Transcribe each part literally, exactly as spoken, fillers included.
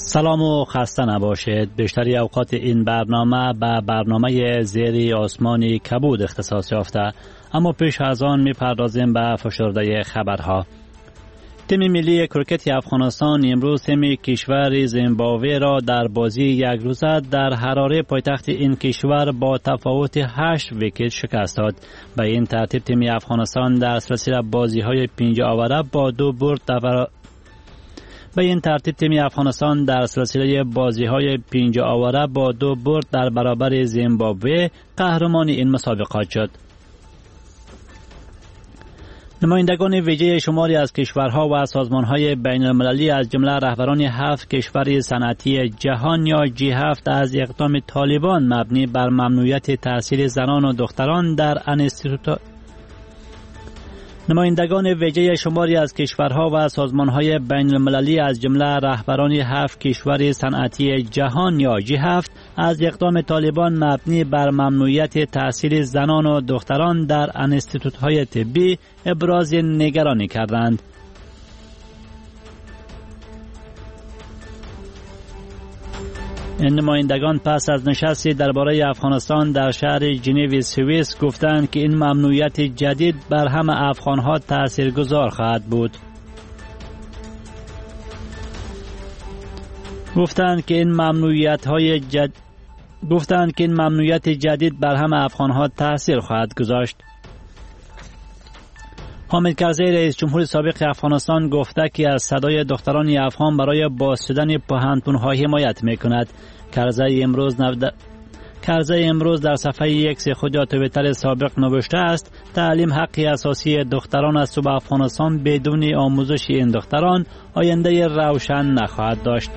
سلام و خسته نباشید. بیشتری اوقات این برنامه به برنامه زیر آسمان کبود اختصاص یافته، اما پیش از آن میپردازیم به فشرده خبرها. تیم ملی کرکت افغانستان امروز تیم کشور زیمبابوه را در بازی یک روزه در حراره پایتخت این کشور با تفاوت هشت ویکت شکست داد. به این ترتیب تیم افغانستان در سلسله بازی های پنج آوره با دو برد در به این ترتیب تیم افغانستان در سلسله بازی‌های پنج آوره با دو برد در برابر زیمبابوه قهرمان این مسابقات شد. نمایندگان ویژه شماری از کشورها و سازمان‌های بین‌المللی از جمله رهبران هفت کشور صنعتی جهان یا جی هفت از اقدام طالبان مبنی بر ممنوعیت تحصیل زنان و دختران در انستیتوت نمایندگان ویژه شماری از کشورها و سازمان‌های بین‌المللی از جمله رهبران هفت کشور صنعتی جهان یا جی هفت از اقدام طالبان مبنی بر ممنوعیت تحصیل زنان و دختران در انستیتوت‌های طبی ابراز نگرانی کردند. این نمایندگان پس از نشستی درباره افغانستان در شهر ژنو سوئیس گفتند که این ممنوعیت جدید بر همه افغان‌ها تاثیرگذار خواهد بود. گفتند که این ممنوعیت‌های جد... گفتند که این ممنوعیت جدید بر همه افغان‌ها تاثیر خواهد گذاشت. حامد کرزی رئیس جمهور سابق افغانستان گفته که از صدای دختران افغان برای باز شدن پوهنتون‌ها حمایت می‌کند. کرزی امروز نود... کرزی امروز در صفحه اکس خود یا توییتر سابق نوشته است تعلیم حقی اساسی دختران است و به افغانستان بدون آموزش این دختران آینده روشن نخواهد داشت.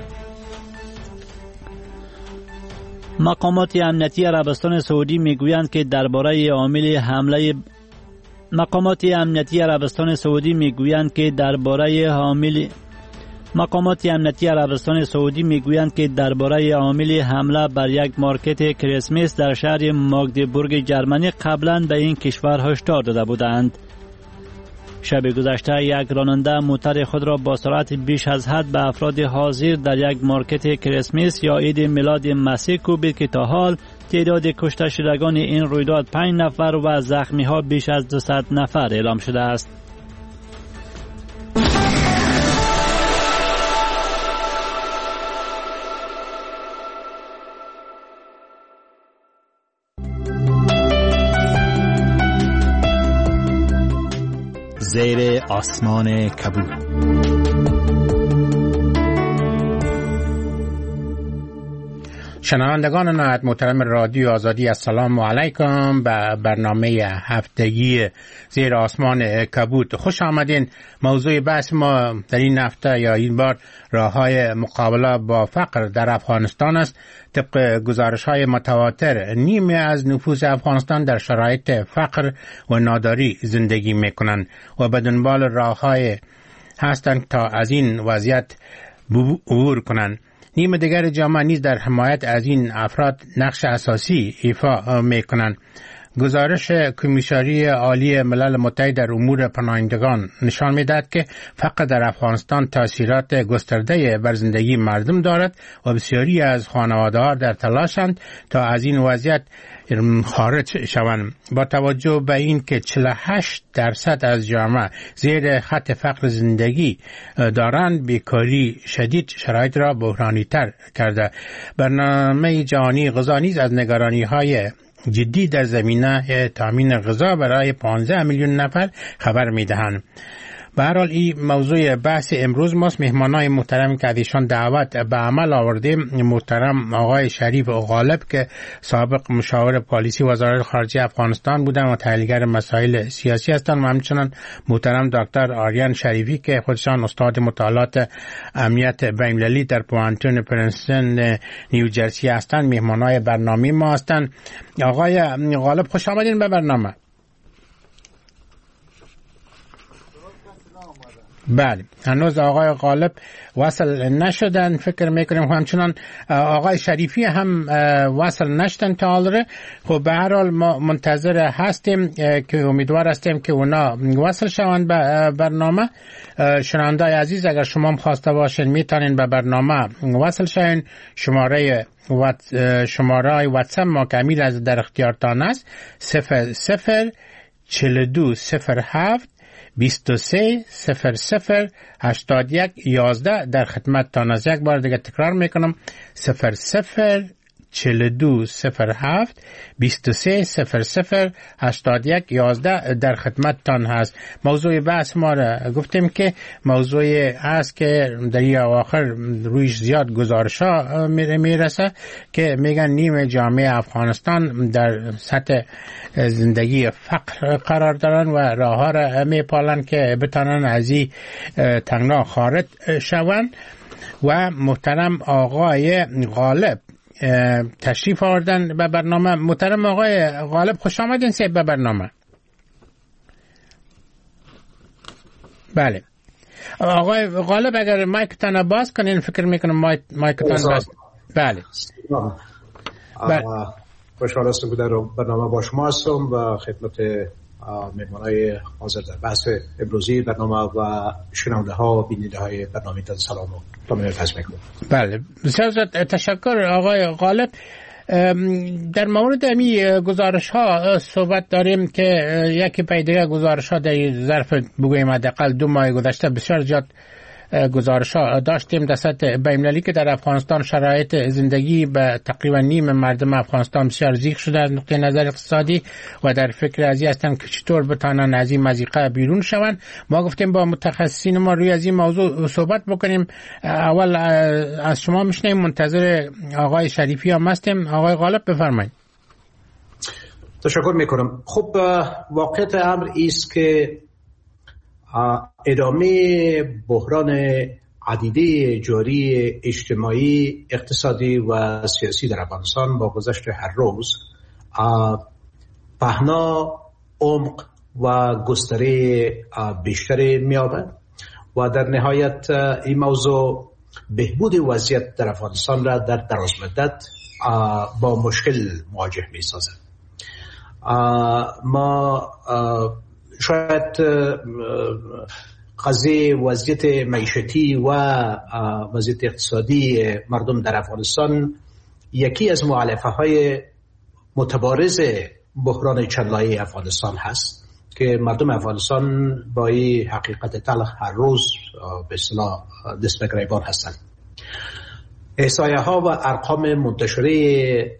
مقامات امنیتی عربستان سعودی میگویند که درباره عامل حمله مقامات امنیتی عربستان سعودی میگویند که درباره حامل مقامات امنیتی عربستان سعودی میگویند که درباره عامل حمله بر یک مارکت کریسمس در شهر ماگدبورگ جرمنی قبلا به این کشور هشدار داده بودند. شب گذشته یک راننده موتر خود را با سرعت بیش از حد به افراد حاضر در یک مارکت کریسمس یا عید میلاد مسیح کوبید که تا حال تعداد کشته شدگان این رویداد پنج نفر و زخمی ها بیش از دویست نفر اعلام شده است. زیر آسمان کبود. شنوندگان نهایت محترم رادیو آزادی، السلام علیکم به برنامه هفتگی زیر آسمان کبود خوش آمدین. موضوع بحث ما در این هفته یا این بار راه‌های مقابله با فقر در افغانستان است. طبق گزارش‌های متواتر نیمه از نفوس افغانستان در شرایط فقر و ناداری زندگی می‌کنند و به دنبال راه‌های هستند تا از این وضعیت عبور کنند. نیمه دیگر جامعه نیز در حمایت از این افراد نقش اساسی ایفا می‌کنند. گزارش کمیساری عالی ملل متحد در امور پناهندگان نشان می‌دهد که فقر در افغانستان تاثیرات گسترده بر زندگی مردم دارد و بسیاری از خانواده‌ها در تلاشند تا از این وضعیت خارج شوند. با توجه به این که چهل و هشت درصد از جامعه زیر خط فقر زندگی دارند، بیکاری شدید شرایط را بحرانی‌تر کرده. برنامه جهانی غذا نیز از نگرانی‌های جدی در زمینه تامین غذا برای پانزده میلیون نفر خبر میدهند. به هر حال این موضوع بحث امروز ماست. مهمانای محترم که ازشان دعوت به عمل آوردیم، محترم آقای شریف غالب که سابق مشاور پالیسی وزارت خارجه افغانستان بودند و تحلیلگر مسائل سیاسی هستند، و همچنین محترم دکتر آریان شریفی که خودشان استاد مطالعات امنیت بین‌المللی در پوهنتون پرنستون نیوجرسی هستند. مهمانای برنامه ما هستند. آقای غالب خوش آمدین به برنامه. بله، هنوز آقای غالب وصل نشدن، فکر میکنیم همچنان آقای شریفی هم وصل نشدن تا حالا. خب به هر حال ما منتظر هستیم که امیدوار هستیم که اونا وصل شوند به برنامه. شنوندای عزیز، اگر شما هم خواسته باشین میتونین به برنامه وصل شوین. شماره شماره واتساپ ما که امیر از در اختیارتان است، صفر صفر چهل و دو صفر هفت بیست و سه صفر صفر هشتاد و یک یازده. در خدمت تان از یک بار دیگه تکرار میکنم، صفر صفر چهل و دو صفر هفت بیست و سه صفر صفر هشتاد و یک یازده در خدمت تان هست. موضوع بحث ما را گفتیم که موضوع است که در این آخر رویش زیاد گزارش ها میرسه که میگن نیم جامعه افغانستان در سطح زندگی فقر قرار دارن و راه ها را میپالن که بتانن از این تنگنا خارج شوند. و محترم آقای غالب تشریف آوردن به برنامه. محترم آقای غالب خوش آمدین سه به برنامه. بله آقای غالب، اگر مایکتان باز کنین، فکر میکنم مایک مایکتان باز. بله بله خوشحال هستم که در برنامه با شما هستم و خدمت مهمانای حاضر در بحث امروزی برنامه و شنونده ها و بیننده های برنامه تان سلام و تمام عرض میکنم. بله بسیار زیاد تشکر آقای غالب. در مورد امی گزارش ها صحبت داریم که یکی پیدا گزارش ها در ظرف بگوییم حداقل دو ماه گذشته بسیار زیاد گزارش ها داشتیم در سطح بین‌المللی که در افغانستان شرایط زندگی به تقریبا نیم مردم افغانستان بسیار ضیق شده از نقطه نظر اقتصادی و در فکر از این هستند که چطور بتانن از این مضیقه بیرون شوند. ما گفتیم با متخصصین ما روی از این موضوع صحبت بکنیم. اول از شما میشنیم، منتظر آقای شریفی هم هستیم. آقای غالب بفرمایید. تشکر میکنم. خب واقعیت امر است که ادامه بحران عدیده جاری اجتماعی، اقتصادی و سیاسی در افغانستان با گذشت هر روز پهنا، عمق و گستره بیشتری می‌یابد و در نهایت این موضوع بهبود وضعیت در افغانستان را در دراز مدت با مشکل مواجه می‌سازد. ما شاید قضیه وضعیت معیشتی و وضعیت اقتصادی مردم در افغانستان یکی از مؤلفه های متبارز بحران چند لایه افغانستان هست که مردم افغانستان با این حقیقت تلخ هر روز به اصطلاح دست به گریبان هستند. احصایه ها و ارقام منتشره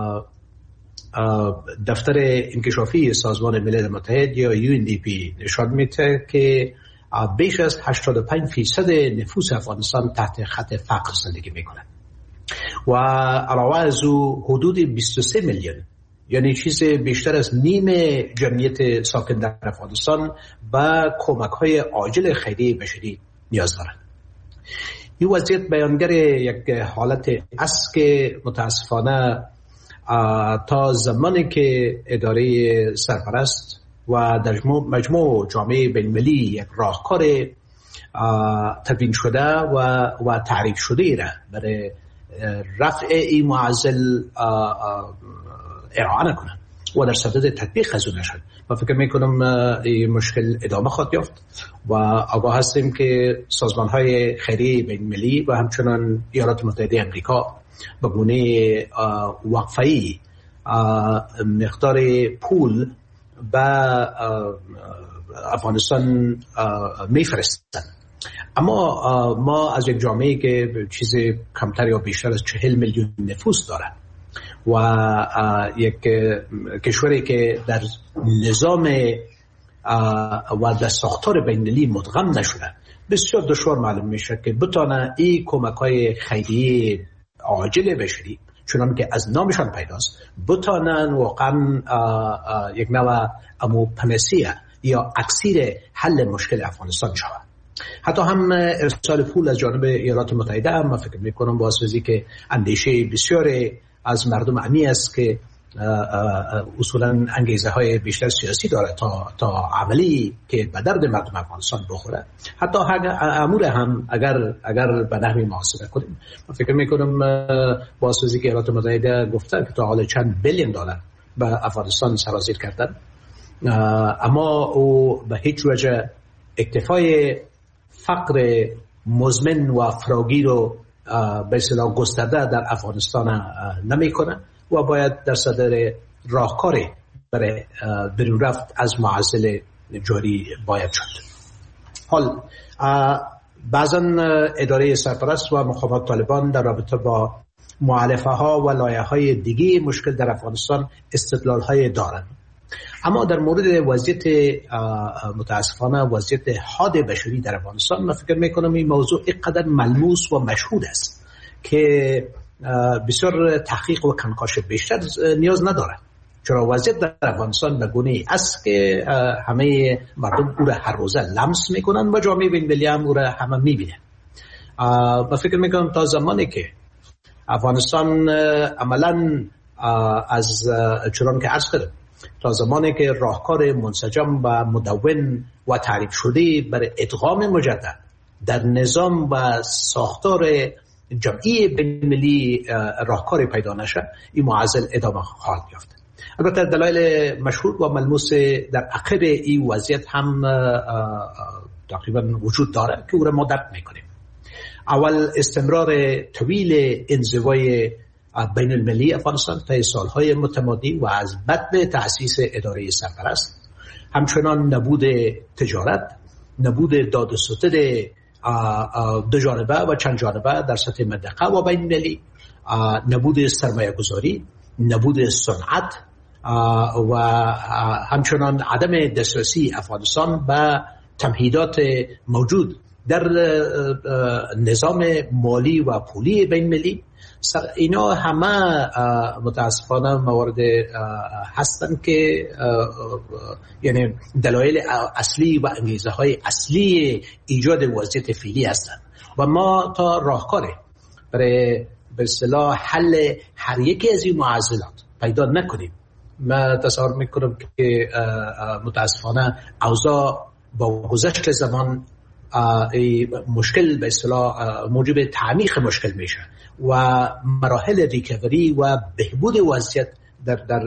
دفتر انکشافی سازمان ملل متحد یا یو ان دی پی نشان میده که بیش از هشتاد و پنج فیصد نفوس افغانستان تحت خط فقر زندگی میکنند و علاوه از او حدود بیست و سه میلیون، یعنی چیز بیشتر از نیم جمعیت ساکن در افغانستان و کمک های عاجل خیریه بشری نیاز دارند. این وضعیت بیانگر یک حالت است که متاسفانه تا زمانی که اداره سرپرست و در مجموع جامعه بین‌المللی یک راهکار تدوین شده و و تعریف شده را برای رفع این معضل ارائه نکنند و در صدد تطبیق از اون نشد، و فکر میکنم این مشکل ادامه خواهد یافت و آگاه هستیم که سازمان‌های خیریه بین‌المللی و همچنان ایالات متحده آمریکا به گونه وقفه‌ای مقدار پول به افغانستان میفرستن. اما ما از یک جامعه که چیز کمتر یا بیشتر از چهل میلیون نفوس داره و یک کشوری که در نظام و در ساختار بین‌المللی مدغم نشده، بسیار دشوار معلوم میشه که بتونه این کمک‌های خیریه عاجل بشری چون که از نامشان پیداست بتانن واقعا یک نوع امو پنسیه یا اکسیر حل مشکل افغانستان شود. حتی هم ارسال پول از جانب ایالات متحده هم فکر میکنم واسه که اندیشه بسیار از مردم امی است که اصولا انگیزه های بیشتر سیاسی داره تا تا عملی که به درد مردم افغانستان بخوره. حتی امور هم اگر اگر به نحوی محاسبه کنیم، من فکر میکنم بازسازی که ایالات متحده گفته که تا حالا چند بیلیون دلار به افغانستان سرازیر کردن، اما او به هیچ وجه اکتفای فقر مزمن و فراگیر رو به اصطلاح گسترده در افغانستان نمیکنه و باید در صدر راهکاری برای بیرون رفت از معضل جاری باید شد. حال بعضا اداره سرپرست و مقامات طالبان در رابطه با مؤلفه ها و لایحه های دیگه مشکل در افغانستان استدلال های دارند، اما در مورد وضعیت متاسفانه وضعیت حاد بشری در افغانستان من فکر میکنم این موضوع اینقدر ملموس و مشهود است که بسیار تحقیق و کنکاش بیشتر نیاز نداره، چرا وضعیت در افغانستان به گونه‌ای است که همه مردم او را هر روزه لمس میکنن و جامعه بین‌المللی هم او را همه میبینه. من فکر میکنم تا زمانی که افغانستان عملا از چنان که عرض کردم تا زمانی که راهکار منسجم و مدون و تعریف شده برای ادغام مجدد در نظام و ساختار جمعی بین‌المللی راهکاری پیدا نشه، این معضل ادامه خواهد یافت. البته دلایل مشهور و ملموس در عقب این وضعیت هم تقریبا وجود داره که او را ما درک میکنیم. اول استمرار طویل انزوای بین المللی افغانستان تا سالهای متمادی و از بدء تأسیس اداره سرپرست، همچنان نبود تجارت، نبود داد و ستد دو جانبه و چند جانبه در سطح منطقه و بین المللی، نبود سرمایه گذاری، نبود صنعت و همچنان عدم دسترسی افغانستان به تمهیدات موجود در نظام مالی و پولی بین المللی. اینا همه متاسفانه موارد هستند که یعنی دلایل اصلی و انگیزه های اصلی ایجاد وضعیت فعلی هستند و ما تا راهکاری برای به اصطلاح حل هر یکی از این معضلات پیدا نکنیم، من تصور میکنم که متاسفانه اوضاع با گذشت زمان مشکل به اصطلاح موجب تعمیق مشکل میشه و مراحل ریکوری و بهبود وضعیت در در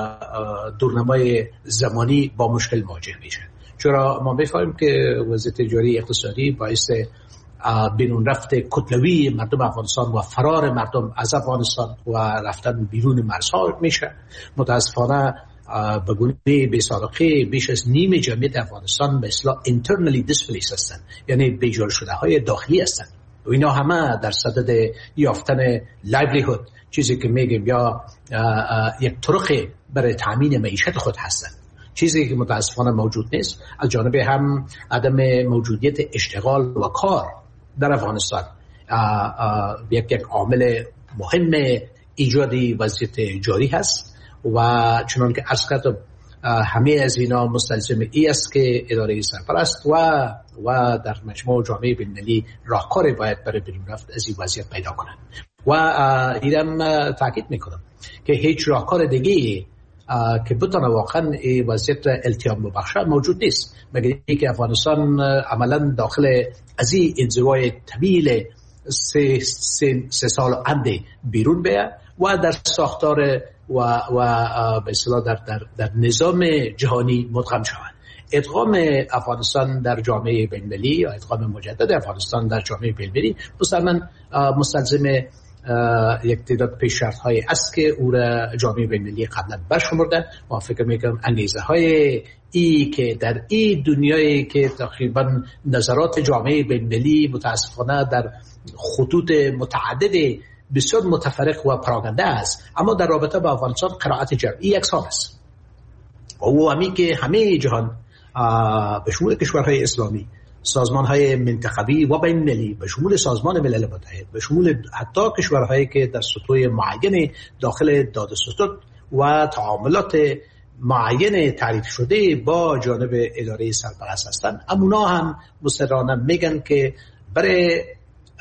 دورنمای زمانی با مشکل مواجه میشه، چرا ما بفهمیم که وضعیت جاری اقتصادی باعث بیرون رفت کتلوی مردم افغانستان و فرار مردم از افغانستان و رفتن بیرون مرزها میشه. متاسفانه به گونه بی‌سابقه بیش از نیم جمعیت افغانستان به اصطلاح internally displaced هستند، یعنی بیجار شده های داخلی هستند و اینا همه در صدد یافتن لایولیهود، چیزی که میگیم یا یک طرق برای تامین معیشت خود هستند، چیزی که متاسفانه موجود نیست. از جانب هم عدم موجودیت اشتغال و کار در افغانستان یک یک عامل مهم ایجادی وضعیت جاری هست و چنان که عرض کردم همه از اینا مستلزم ای است که اداره سرپرست و و در مجموع جامعه بین‌المللی راهکاری باید برای بیرون رفت از این وضعیت پیدا کنند و اینم تاکید میکنم که هیچ راهکار دیگه که بتونه واقعا این وضعیت التیام ببخشه موجود نیست مگر اینکه افغانستان عملا داخل از این انزوای طویل سه, سه, سه سال عمده بیرون بیاد و در ساختار و و به اصطلاح در, در در نظام جهانی مدغم شود. ادغام افغانستان در جامعه بین‌المللی یا ادغام مجدد افغانستان در جامعه بین‌المللی مستلزم مستلزم یک تعداد پیشرفت‌های است که او را جامعه بین‌المللی قبلا برشمرده و فکر می‌کنم انگیزه‌های ای که در این دنیایی که تقریبا نظرات جامعه بین‌المللی متاسفانه در خطوط متعدد بسیار متفرق و پراکنده است، اما در رابطه با افغانستان قرائت جمعی یکسان است و او همی که همه جهان به شمول کشورهای اسلامی، سازمانهای منطقوی و بین‌المللی، به شمول سازمان ملل متحد، به شمول حتی کشورهایی که در سطوح معین داخل داد و ستد و تعاملات معین تعریف شده با جانب اداره سرپرست هستند، امونا هم مصرانه میگن که برای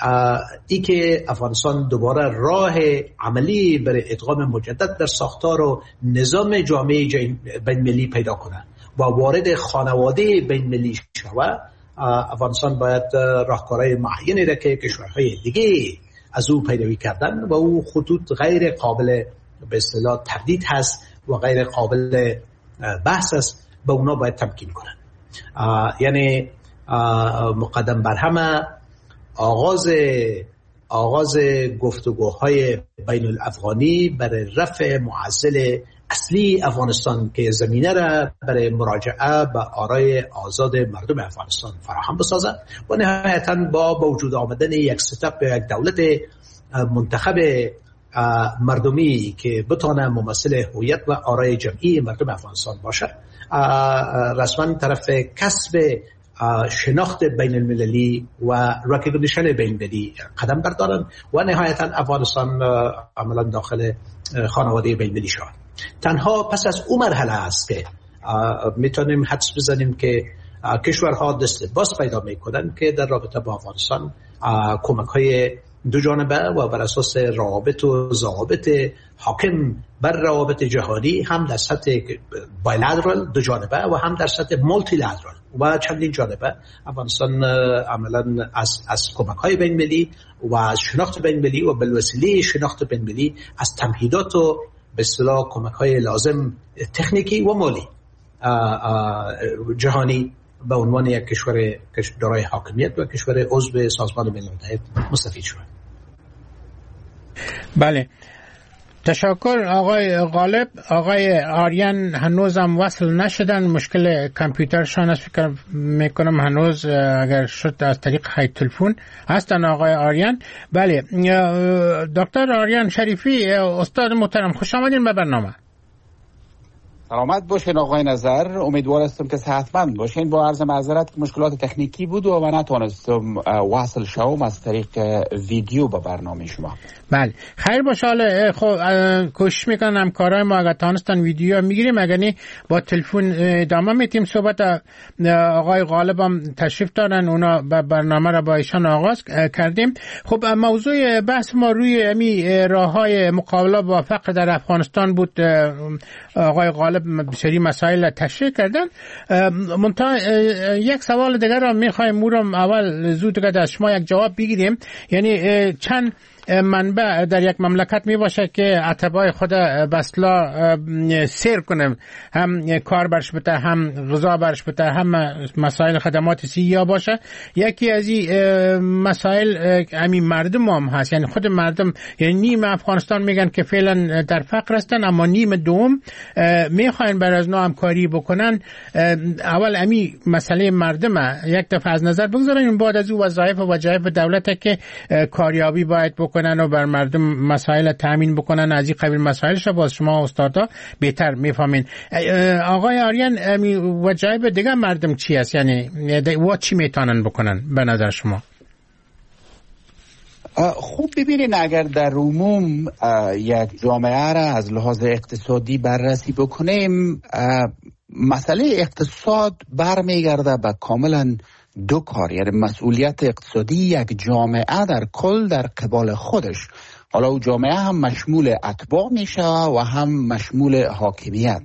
ای که افغانستان دوباره راه عملی برای ادغام مجدد در ساختار و نظام جامعه بین‌المللی پیدا کنه و وارد خانواده بین‌المللی شود، افغانستان باید راهکارهای معینی را که کشورهای دیگه از او پیروی کردن و او خطوط غیر قابل به اصطلاح تردید هست و غیر قابل بحث است، به اونا باید تمکین کنن. یعنی مقدم بر همه آغاز آغاز گفتگوهای بین الافغانی برای رفع معضل اصلی افغانستان که زمینه را برای مراجعه به آرای آزاد مردم افغانستان فراهم بسازد و نهایتاً با وجود آمدن یک ستاپ یک دولت منتخب مردمی که بتونه ممثل هویت و آرای جمعی مردم افغانستان باشه، رسما طرف کسب شناخت بین المللی و رکگنیشن بین المللی قدم بردارن و نهایتا افغانستان عملا داخل خانواده بین المللی شود. تنها پس از اون مرحله است که میتونیم حدس بزنیم که کشورها دست باز پیدا میکنن که در رابطه با افغانستان کمک های دو جانبه و بر اساس روابط و ضوابط حاکم بر روابط جهانی هم در سطح بایلترال دو جانبه و هم در سطح مولتیلترال و چندین جانبه افغانستان عملا از از کمک‌های بین‌المللی و از شناخت بین‌المللی و بالوسیله شناخت بین‌المللی از تمهیدات و به اصطلاح کمک‌های لازم تکنیکی و مالی جهانی به عنوان یک کشور دارای حاکمیت و کشور عضو سازمان ملل متحد مستفید شد. بله، تشکر آقای غالب. آقای آریان هنوز هم وصل نشدن، مشکل کامپیوترشان است، فکر میکنم هنوز اگر شد از طریق خط تلفن هستن. آقای آریان، بله. دکتر آریان شریفی، استاد محترم، خوش آمدین به برنامه. سلامت باشین آقای نظر، امیدوار هستم که صحتمند باشین. با عرض معذرت که مشکلات تکنیکی بود و من نتوانستم واصل شوم از طریق ویدیو به برنامه شما. بله، خیر باشه. حالا خب کوشش میکنم کارهای ما اگر تانستن ویدیو میگیریم، اگر نه با تلفن ادامه میتیم. صحبت آقای غالب هم تشریف دارن، اونا به برنامه را با ایشان آغاز کردیم. خب موضوع بحث ما روی امی راههای مقابله با فقر در افغانستان بود. آقای غالب بسیاری مسائل تشریح کردن. منتها یک سوال دیگر را میخوایم مورم اول زود که از شما یک جواب بگیریم. یعنی چند منبع در یک مملکت می باشه که اتباع خود بسلا سیر کنه، هم کار برش بده، هم غذا برش بده، هم مسائل خدمات سیاه باشه. یکی از این مسائل همین مردم هم هست، یعنی خود مردم، یعنی نیم افغانستان میگن که فعلا در فقر هستن، اما نیم دوم میخواین بر از نو همکاری بکنن. اول امی مسئله مردم یک دفعه از نظر بگذارن، بعد از او وظایف و وظایف دولت که کاریابی باید بکنن و بر مردم مسائل تامین بکنن. از این قبیل مسائلش باز شما استادا بهتر میفهمین. آقای آریان، وظایف دیگه مردم چی است؟ یعنی و چی میتونن بکنن به نظر شما؟ خوب ببینین، اگر در عموم یک جامعه را از لحاظ اقتصادی بررسی بکنیم، مسئله اقتصاد برمیگرده به کاملا دو کار. یعنی مسئولیت اقتصادی یک جامعه در کل در قبال خودش، حالا او جامعه هم مشمول اتباع میشه و هم مشمول حاکمیت.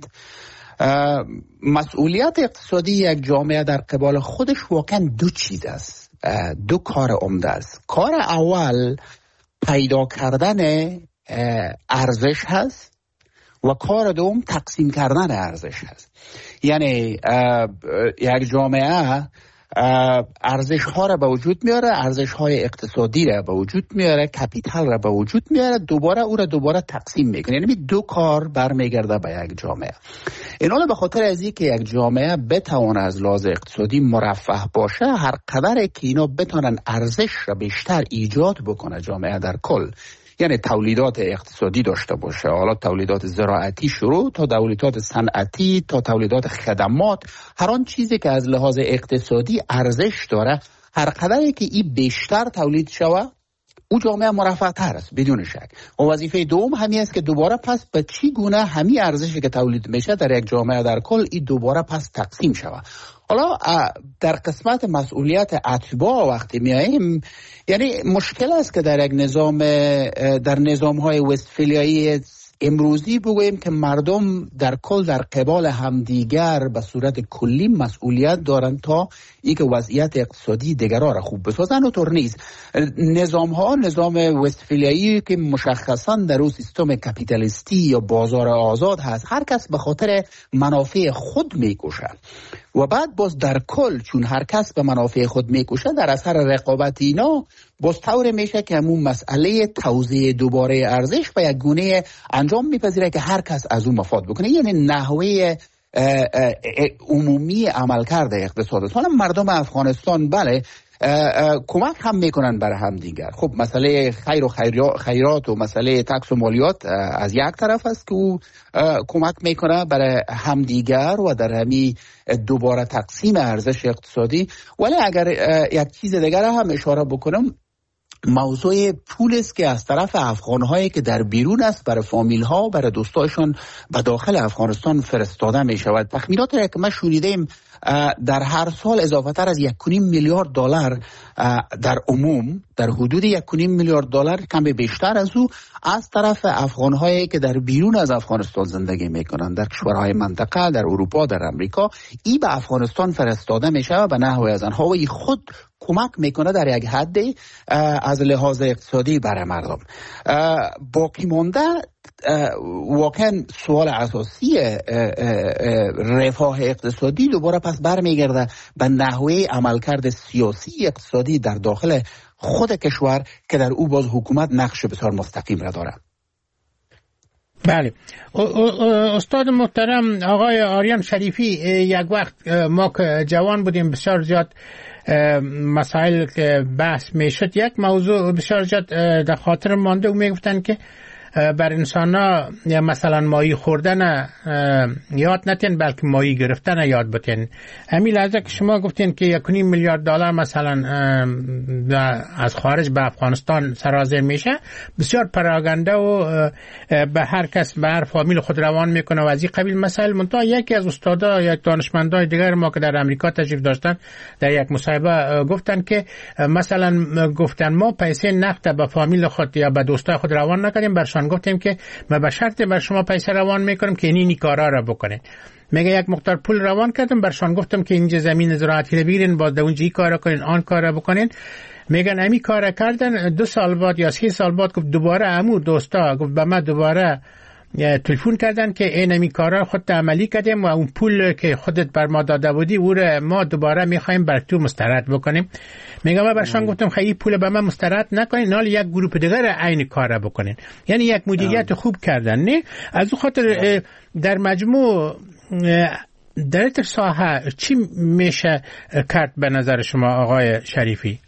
مسئولیت اقتصادی یک جامعه در قبال خودش واقعا دو چیز است، دو کار عمده است. کار اول پیدا کردن ارزش هست و کار دوم تقسیم کردن ارزش هست. یعنی یک جامعه ارزش ها را به وجود میاره، ارزش های اقتصادی را به وجود میاره، کپیتال را به وجود میاره، دوباره او را دوباره تقسیم میکنه. یعنی دو کار برمیگرده به یک جامعه. این حالا به خاطر از اینکه یک جامعه بتونه از لحاظ اقتصادی مرفه باشه، هر قدر که اینا بتونن ارزش را بیشتر ایجاد بکنه جامعه در کل، یعنی تولیدات اقتصادی داشته باشه، حالا تولیدات زراعتی شروع تا تولیدات صنعتی تا تولیدات خدمات، هر آن چیزی که از لحاظ اقتصادی ارزش داره، هر قدری که این بیشتر تولید شوه، او جامعه مرفه تر است بدون شک. و وظیفه دوم همین است که دوباره پس به چی گونه همین ارزشی که تولید میشه در یک جامعه در کل این دوباره پس تقسیم شود. حالا در قسمت مسئولیت اتباع وقتی میاییم، یعنی مشکل است که در یک نظام در نظام های وستفالیایی امروزی بگوییم که مردم در کل در قبال همدیگر به صورت کلی مسئولیت دارند تا ای که وضعیت اقتصادی دیگرها را خوب بسازن. و طور نیست. نظام ها نظام وستفالیایی که مشخصا در اون سیستم کپیتالیستی یا بازار آزاد هست، هر کس به خاطر منافع خود میکشه و بعد باز در کل چون هر کس به منافع خود میکشه در اثر رقابت اینا باز طور میشه که همون مسئله توزیع دوباره ارزش به یک گونه انجام میپذیره که هر کس از اون مفاد بکنه. یعنی نحوه اه اه عمومی عملکرد اقتصاد. حالا مردم افغانستان بله اه اه کمک هم میکنن برای هم دیگر. خب مسئله خیر و خیرات و مسئله تکس و مالیات از یک طرف است که او کمک میکنه برای هم دیگر و در همی دوباره تقسیم ارزش اقتصادی. ولی اگر یک چیز دیگر هم اشاره بکنم، موضوع پول است که از طرف افغان‌هایی که در بیرون است برای فامیل‌ها برای دوستایشان به داخل افغانستان فرستاده می شود. تخمینات را که ما شنیدیم در هر سال اضافه تر از یک و نیم میلیارد دلار در عموم در حدود یک و نیم میلیارد دلار کم بیشتر از او از طرف افغان‌هایی که در بیرون از افغانستان زندگی میکنند در کشورهای منطقه، در اروپا، در امریکا، ای به افغانستان فرستاده میشه و به نحوی از آنها و ای خود کمک میکنه در یک حدی از لحاظ اقتصادی برای مردم. باقی مانده واقعا سوال اساسی رفاه اقتصادی دوباره پس برمیگرده به نحوه عملکرد سیاسی اقتصادی در داخل خود کشور که در او باز حکومت نقش بسیار مستقیم را داره. بله استاد محترم آقای آریان شریفی، یک وقت ما که جوان بودیم بسیار زیاد مسائل که بحث میشد، یک موضوع بسیار زیاد در خاطر مانده و میگفتن که بر انسان ها مثلا ماهی خوردن یاد نتین بلکه ماهی گرفتن یاد بتین. همین لحظه که شما گفتین که یک و نیم میلیارد دلار مثلا از خارج به افغانستان سرازیر میشه، بسیار پراگنده و به هر کس به هر فامیل خود روان میکنه و از این قبیل مسائل. منتها یکی از استادا یا دانشمندای دیگر ما که در امریکا تشریف داشتن در یک مصاحبه گفتن که مثلا گفتن ما پیسه نقد به فامیل خود یا به دوستای خود روان نکنیم، برشان گفتیم که ما به شرط بر شما پیسه روان میکنم که اینی کارا را بکنین. میگه یک مقدار پول روان کردم، برشان گفتم که اینجا زمین زراعتی رو بگیرین، باز اونجا این کارا کنین آن کارا بکنین. میگن امی کارا کردن، دو سال بعد یا سه سال بعد گفت دوباره امو دوستا گفت به ما دوباره تلفن کردن که این امی کارا خود عملی کردیم و اون پول که خودت بر ما داده بودی او رو ما دوباره میخوایم بر تو مسترد بکنیم. میگم من برشان گفتم خیلی پول به من مسترد نکنین، حالا یک گروه دیگر عین کارا بکنین. یعنی یک مدیریت خوب کردن. نه از اون خاطر در مجموع در این ساحه چی میشه کرد به نظر شما آقای شریفی؟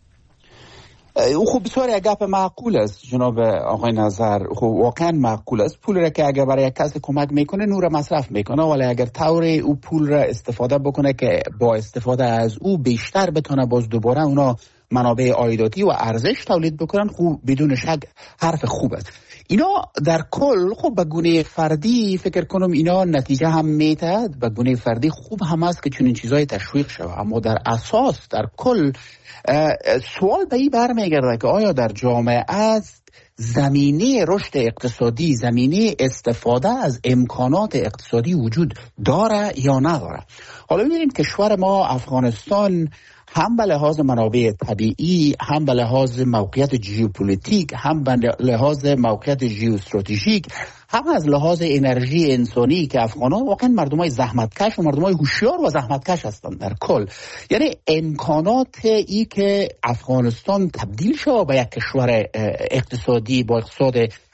خب بسیار یک گپ معقول است جناب آقای نظر. خب واقعا معقول است. پول را که اگر برای یک کسی کمک میکنه نور مصرف میکنه، ولی اگر طور او پول را استفاده بکنه که با استفاده از او بیشتر بتونه باز دوباره اونا منابع عایداتی و ارزش تولید بکنن، خوب بدون شک حرف خوب است. اینا در کل خب به گونه فردی فکر کنم اینا نتیجه هم میتد، به گونه فردی خوب هم است که چنین چیزای تشویق شود، اما در اساس در کل سوال به این برمیگرده که آیا در جامعه است زمینه رشد اقتصادی، زمینه استفاده از امکانات اقتصادی وجود داره یا نداره. حالا ببینیم کشور ما افغانستان هم به لحاظ منابع طبیعی، هم به لحاظ موقعیت ژئوپلیتیک، هم به لحاظ موقعیت ژئواستراتژیک، هم از لحاظ انرژی انسانی که افغانان واقعا مردمای زحمتکش و مردمای هوشیار و زحمتکش هستند در کل. یعنی امکانات ای که افغانستان تبدیل شد به یک کشور اقتصادی با اقتصاد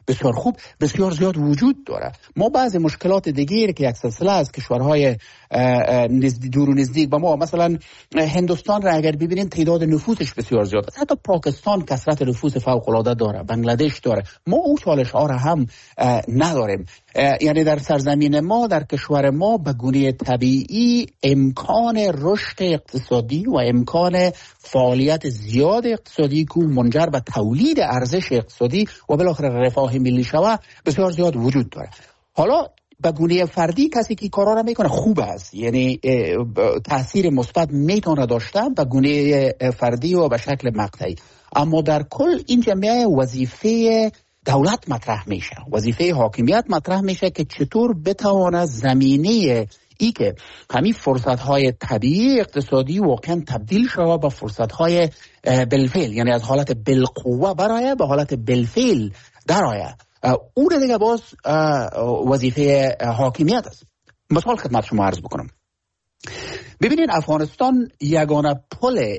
بسیار خوب بسیار زیاد وجود داره. ما بعضی مشکلات دیگری که یک سلسله از کشورهای نزدیک دور و نزدیک و ما مثلا هندوستان را اگر ببینید تعداد نفوسش بسیار زیاد است، حتی پاکستان کثرت نفوس فوق العاده داره، بنگلادش داره، ما اون چالش ها را هم نداریم. یعنی در سرزمین ما در کشور ما به گونه طبیعی امکان رشد اقتصادی و امکان فعالیت زیاد اقتصادی که منجر به تولید ارزش اقتصادی و بالاخره رفاه ملی شود بسیار زیاد وجود داره. حالا به گونه فردی کسی که کارا را میکنه خوب است، یعنی تاثیر مثبت میتونه داشته به گونه فردی و به شکل مقطعی، اما در کل این جمعیه وظیفه دولت مطرح میشه، وظیفه حاکمیت مطرح میشه که چطور بتواند زمینه ای که همین فرصت‌های طبیعی اقتصادی واقعا تبدیل شود به فرصت‌های بالفعل، یعنی از حالت بالقوه برای به حالت بالفعل درآید. اون دیگه باز وظیفه حاکمیت است. مثال خدمت شما عرض بکنم. ببینید افغانستان یگانه پل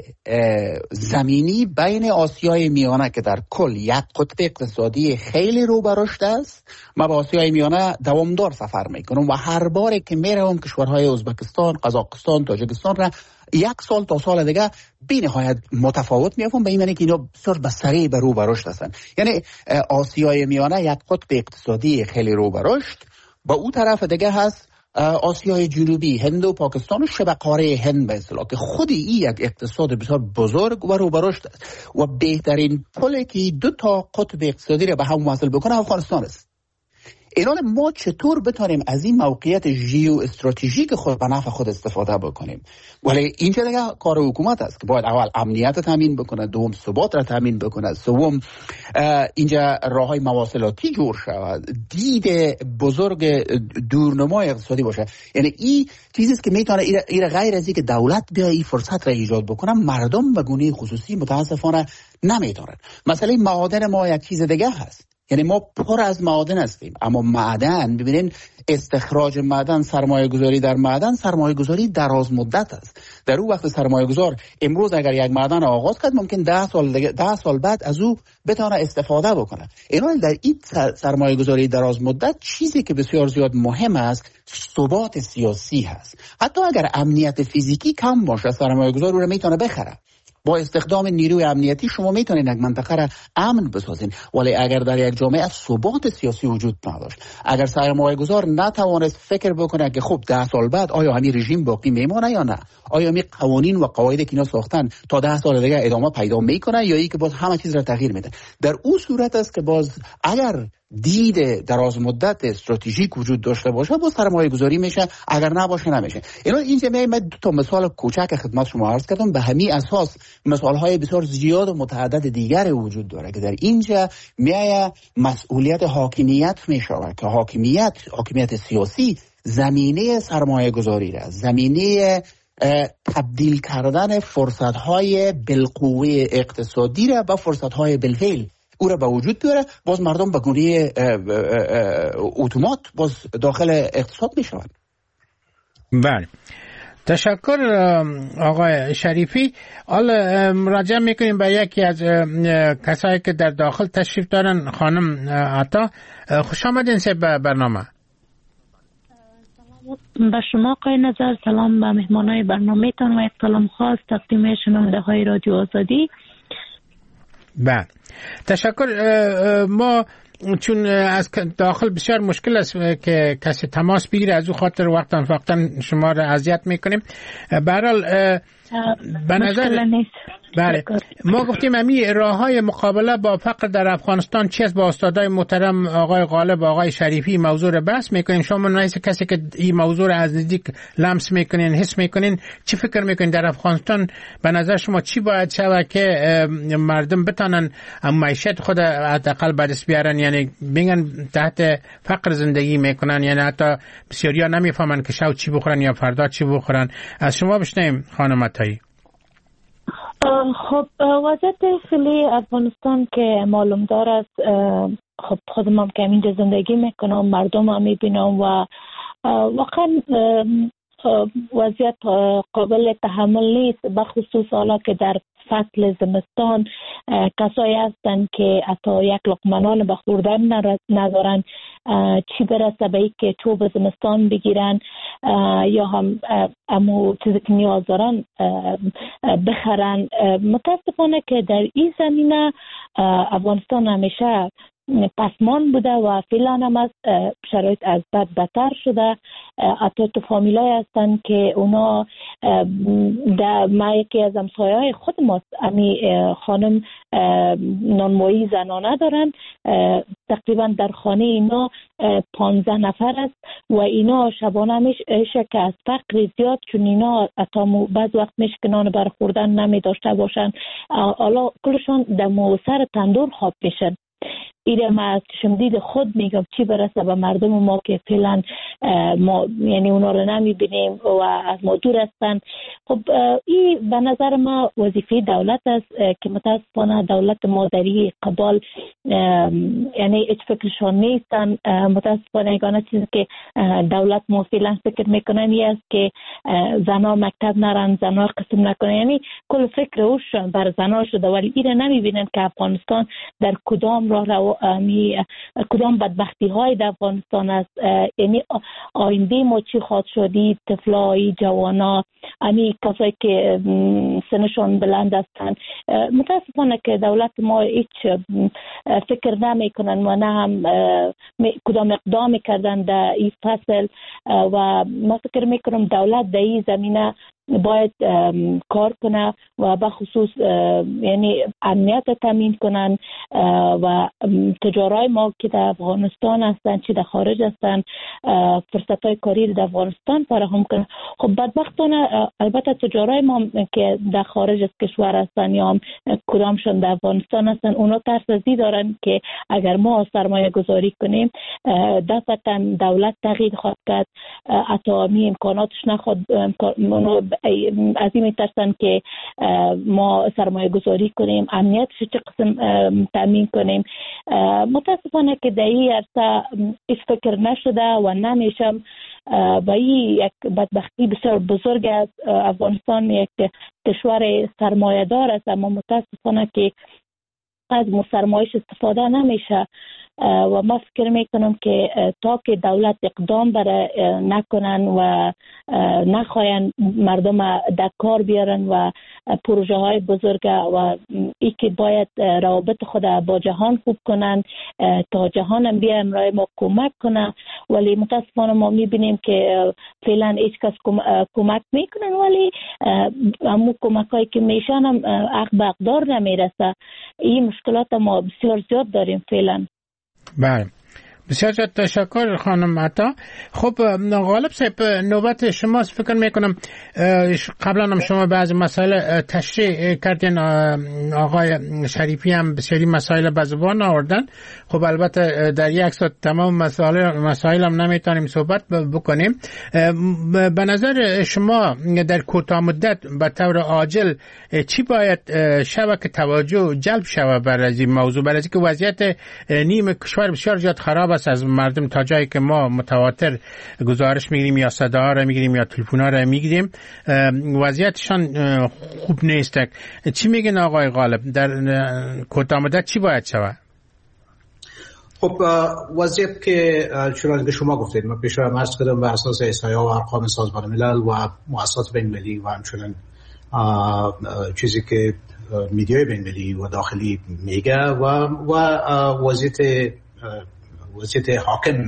زمینی بین آسیای میانه که در کل یک قطب اقتصادی خیلی رو به رشد است. ما به آسیای میانه دوامدار سفر میکنم و هر بار که میروم کشورهای ازبکستان، قزاقستان، تاجیکستان را یک سال تا سال دیگه بی نهایت متفاوت میافم، به این معنی که اینا بسیار به سریع به رو به رشد هستند. یعنی آسیای میانه یک قطب اقتصادی خیلی رو به رشد، با اون طرف دیگه هست آسیای جنوبی، هند و پاکستان و شبه قاره هند به اصطلاح که خودی این یک اقتصاد بسیار بزرگ و رو به رشد است و بهترین پلی که دو تا قطب اقتصادی را به هم وصل بکنه افغانستان است. ایران ما چطور بتونیم از این موقعیت ژئو استراتژیک خود به نفع خود استفاده بکنیم؟ ولی اینجا دیگه کار حکومت است که باید اول امنیت تامین بکنه، دوم ثبات را تامین بکنه، سوم اینجا راههای مواصلاتی جور شود، دید بزرگ دورنمای اقتصادی باشه. یعنی این چیزی است که میتونه این غیر از اینکه دولت بیا این فرصت را ایجاد بکنه، مردم به گونه خصوصی متاسفانه نمیتونن. مثلا معادن ما یک چیز دیگه هست، یعنی ما پر از معادن هستیم، اما معدن ببینین استخراج معدن، سرمایه گذاری در معدن سرمایه گذاری دراز مدت است. در اون وقت سرمایه گذار امروز اگر یک معدن آغاز کرد ممکن ده سال دیگه ده سال بعد از او بتونه استفاده بکنه. اینا در این سرمایه گذاری دراز مدت چیزی که بسیار زیاد مهم است ثبات سیاسی هست. حتی اگر امنیت فیزیکی کم باشه سرمایه گذار رو میتونه بخره. با استخدام نیروی امنیتی شما میتونید یک منطقه را امن بسازین، ولی اگر در یک جامعه ثبات سیاسی وجود نداشت، اگر سرمایه گذار نتوانست فکر بکنه که خب ده سال بعد آیا همین رژیم باقی میمونه یا نه، آیا همین قوانین و قواعدی که اینا ساختن تا ده سال دیگه ادامه پیدا میکنه یا ای که باز همه چیز را تغییر میده، در اون صورت است که باز اگر دید دراز مدت استراتژیک وجود داشته باشه با سرمایه گذاری میشه، اگر نباشه نمیشه. اینا اینجا من دو تا مثال کوچک خدمت شما عرض کردم، به همین اساس مثال های بسیار زیاد و متعدد دیگر وجود داره که در اینجا میایه مسئولیت حاکمیت میشه که حاکمیت حاکمیت سیاسی زمینه سرمایه گذاری را، زمینه تبدیل کردن فرصت های بالقوه اقتصادی را به فرصت های بالفعل او را به وجود بیاره، باز مردم به گونه اتومات باز داخل اقتصاد می شوند. بله، تشکر آقای شریفی. حالا مراجعه میکنیم به یکی از کسایی که در داخل تشریف دارن، خانم عطا. خوش آمدین به برنامه. به شما آقای نظر، سلام به مهمانای برنامه تان و یک سلام خاص تقدیم شنونده های رادیو آزادی. بله، تشکر. ما چون از داخل بسیار مشکل است که کسی تماس بگیره، از او خاطر وقتا وقتا شما را اذیت میکنیم. به هر حال به نظر بله ما گفتیم همین راههای مقابله با فقر در افغانستان چی است؟ با استادای محترم آقای غالب، آقای شریفی موضوع را بحث میکنیم. شما نایست کسی که این موضوع را از نزدیک لمس میکنین، حس میکنین، چی فکر میکنین در افغانستان به نظر شما چی باید شود که مردم بتانن معیشت خود حداقل به دست بیارن؟ یعنی بگن تحت فقر زندگی میکنن، یعنی حتی بسیاریا نمیفهمن که شب چی بخورن یا فردا چی بخورن. از شما بشنویم خانم عطایی. خب وضعیت فعلی افغانستان که معلوم دار است، خب خودم که اینجا زندگی میکنم، مردم هم میبینم و واقعا وضعیت قابل تحمل نیست، بخصوص حالا که در فصل زمستان کسایی هستند که حتی یک لقمه نان به خوردن ندارن، چی برسه به این که چوب زمستان بگیرن یا هم امو چیزی که نیاز دارن بخرن. متاسفانه که در این زمینه افغانستان همیشه پسمان بوده و فعلا هم از شرایط از بد بدتر شده. حتی تو فامیلای هستن که اونا در ما یکی از همسایه‌های خود ما امی خانم نانوایی زنانه دارن، تقریبا در خانه اینا پانزده نفر است و اینا شبانه میشه که از فقر زیاد، چون اینا حتی بعض وقت میشه که نان بر خوردن نمی داشته باشن، حالا کلشان در سر تندور خواب میشن. ایره ما از چشمدید خود میگم چی برسه به مردم ما که فعلا ما یعنی اونا رو نمیبینیم و از ما دور هستن. خب این به نظر ما وظیفه دولت است که متاسفانه دولت مادری قبال یعنی هیچ فکرشان نیستن. متاسفانه یگانه چیزی که دولت ما فعلا فکر میکنن این است که زنا مکتب نرن، زنا قسم نکنن، یعنی کل فکر اوشان بر زنا شده، ولی ایره نمیبینن که افغانستان در کدام راه رو امی کدام بدبختی های در افغانستان است، یعنی آینده ما چی خواهد شدی، طفلای جوانا امی کسایی که سنشان بلند هستند. متاسفانه که دولت ما هیچ فکر نمی کنن و نه هم کدام اقدام کردن در این فصل و ما فکر میکنم دولت در این زمینه باید کار کنه و به خصوص یعنی امنیت تامین کنن و تجارای ما که در افغانستان هستن چه در خارج هستن فرصت های کاری در افغانستان فراهم کنن. خب بدبختانه البته تجارای ما که در خارج از کشور هستن یا هم کدامشون در افغانستان هستن، اونا ترس از این دارن که اگر ما سرمایه گذاری کنیم دفعتا دولت تغییر خواهد کرد، حتی می امکاناتش نخواد، از این میترسن که ما سرمایه گذاری کنیم، امنیتش چه قسم تامین کنیم. متاسفانه که در این عرصه هیچ فکر نشده و نمیشم با این یک بدبختی بسیار بزرگ است. افغانستان یک کشور سرمایه دار است اما متاسفانه که از سرمایه‌اش استفاده نمیشه و ما فکر میکنم که تا که دولت اقدام برای نکنن و نخواین مردم در کار بیارن و پروژه های بزرگ و ای که باید روابط خود با جهان خوب کنن تا جهان هم بیا امرای ما کمک کنن، ولی متاسفانه ما میبینیم که فعلا هیچ کس کمک میکنن، ولی همون کمک هایی که میشن هم حق به اقدار نمیرسه. این مشکلات ما بسیار زیاد داریم فعلا. بله بسیار زیاد تشکر خانم عطا. خب غالب صاحب نوبت شماست. فکر میکنم قبلا هم شما بعضی مسائل تشریح کردین، آقای شریفی هم بسیاری مسائل به زبان آوردن. خب البته در یک ساعت تمام مسائل مسائل هم نمیتونیم صحبت بکنیم. به نظر شما در کوتاه مدت به طور عاجل چی باید شود که توجه جلب شود بر این موضوع، برای اینکه وضعیت نیم کشور بسیار زیاد خراب است از مردم، تا جایی که ما متواتر گزارش میگیریم یا صدا را میگیریم یا تلفن‌ها را میگیریم وضعیتشان خوب نیست. چی میگن آقای غالب در کوتاه مدت چی باید شود؟ خب وضعیت که چنانچه شما گفتید من پیش رو عرض کردم بر اساس احصایه‌ها و ارقام سازمان ملل و مؤسسات بین‌المللی و همچنین چیزی که میدیای بین‌المللی و داخلی میگه و و وضعیت وضعیت حاکم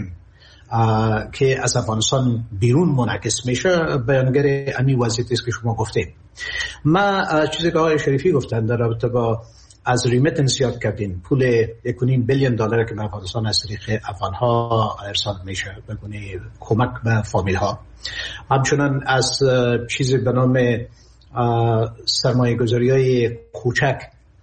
که از افغانستان بیرون منعکس میشه بیانگر امی وضعیتی است که شما گفتید. ما چیزی که آقای شریفی گفتن در رابطه با از ریمیتنس یاد کردین، پول یک و نیم بیلیون دلار که به افغانستان از طریق افغان‌ها ارسال میشه به گونه کمک به فامیل‌ها، همچنان از چیزی به نام سرمایه‌گذاری‌های کوچک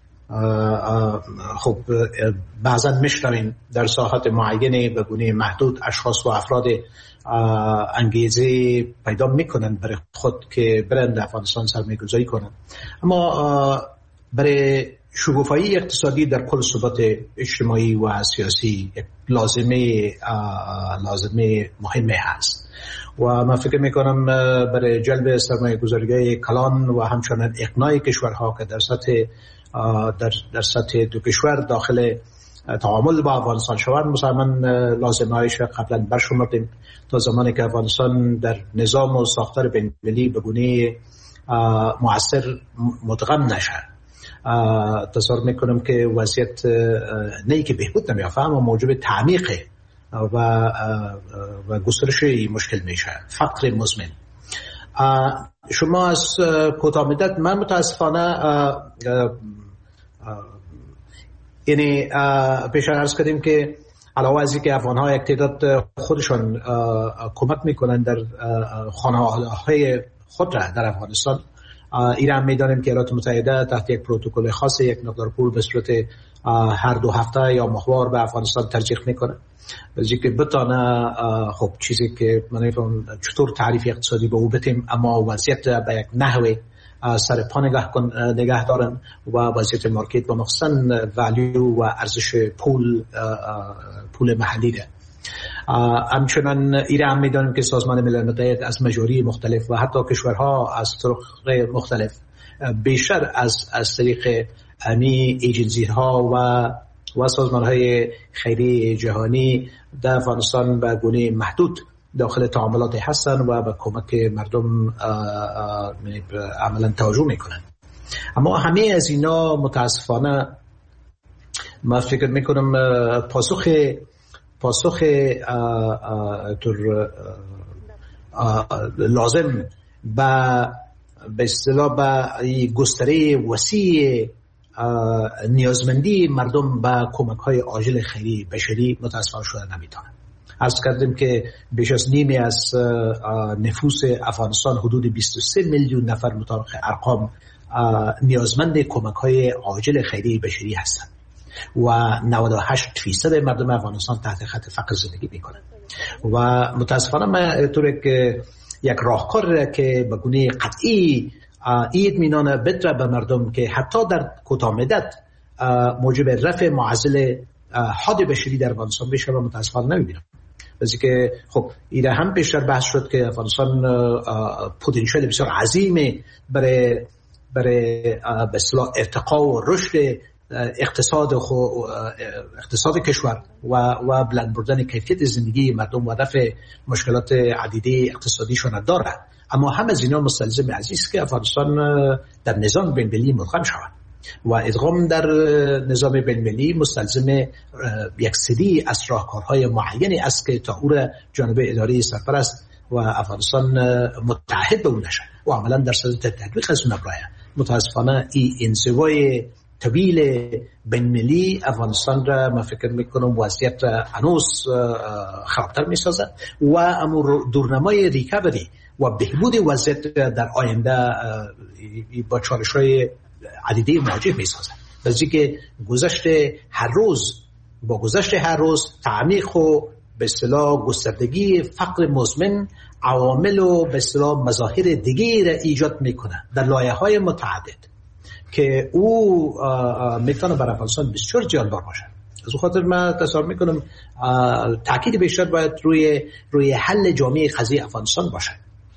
خب بعضا میشنویم در ساحات معینه به گونه محدود اشخاص و افراد انگیزه پیدا میکنن برای خود که برند افغانستان سرمایه گذاری کنن، اما برای شکوفایی اقتصادی در کل ثبات اجتماعی و سیاسی لازمه لازمه مهمه هست و من فکر میکنم برای جلب سرمایه گذاری کلان و همچنان اقناع کشورها که در سطح در, در سطح دو کشور داخل تعامل با افغانستان شوند مسلمان لازمه هایش قبلا برشمردیم تا زمانی که افغانستان در نظام و ساختار بین‌المللی به گونه مؤثر مدغم نشه. تصور میکنم که وضعیت نه که بهبود نمیافته اما موجب تعمیق و و گسترش مشکل میشه. فقر مزمن. شما از کوتاه مدت من متاسفانه یعنی پیش عرض کردیم که علاوه از اینکه افغان‌ها یک تعداد خودشان کمک میکنن در خانه‌های خود را در افغانستان، ایران میدانیم که ایالات متحده تحت یک پروتکل خاص یک مقدار پول به صورت هر دو هفته یا ماهوار به افغانستان ترجیح میکنه، بازی که بتانه خب چیزی که من نمی‌فهمم چطور تعریف اقتصادی به او بدیم، اما وضعیت به یک نحوه سر پا نگاه کن نگاه دارن و وضعیت مارکت و مخصوصا ولیو و ارزش پول پول محلی ده. همچنان ایران میدانیم که سازمان ملل متحد از مجاری مختلف و حتی کشورها از طرق مختلف بیشتر از از طریق امی ایجنسی ها و و سازمان های خیری جهانی در افغانستان به گونه محدود داخل تعاملات هستن و به کمک مردم عملا توجه میکنن. اما همه از اینا متاسفانه من فکر میکنم پاسخ پاسخ طور لازم به به اصطلاح به گستره وسیع نیازمندی مردم به کمک های عاجل خیری بشری متاسفانه شده نمیتونه. عرض کردیم که بیش از نیمی از نفوس افغانستان حدود بیست و سه میلیون نفر مطابق ارقام نیازمند کمک های عاجل خیری بشری هستند و نود و هشت فیصد مردم افغانستان تحت خط فقر زندگی میکنند و متاسفانه من طوری که یک راهکار که به گونه قطعی اید مینانه بدره به مردم که حتی در کوتاه مدت موجب رفع معضل حاد بشری در افغانستان بشه و متاسفانه نمیبینم. بازی که خب ایره هم بیشتر بحث شد که افغانستان پتانسیل بسیار عظیمه برای برای به اصطلاح ارتقا و رشد اقتصاد خو اقتصاد کشور و و بلند بردن کیفیت زندگی مردم و رفع مشکلات عدیده اقتصادیشون داره، اما هم از اینا مستلزم عزیز که افغانستان در نظام بین‌المللی مدغم شود و ادغام در نظام بین‌المللی مستلزم یک سری از راهکارهای معینی است که تا او را جانب اداره سرپرست و افغانستان متحد به اون نشه و عملا در صدد تطبیق از اون ابراهه. متاسفانه این انزوای طویل بین‌المللی افغانستان را من فکر میکنم وضعیت هنوز خرابتر میسازه و امور دورنمای ریکاوری و بهبود وضعیت در آینده با چالش‌های عدیده مواجه میسازه. بازی که گذشت هر روز با گذشت هر روز تعمیق و به اصطلاح گستردگی فقر مزمن عوامل و به اصطلاح مظاهر دیگه را ایجاد میکنه در لایه‌های متعدد که او میتونه برای افغانستان بسیار زیانبار باشه. از اون خاطر من تصور میکنم تاکید بیشتر باید روی روی حل جامعه قضیه افغانستان باشه.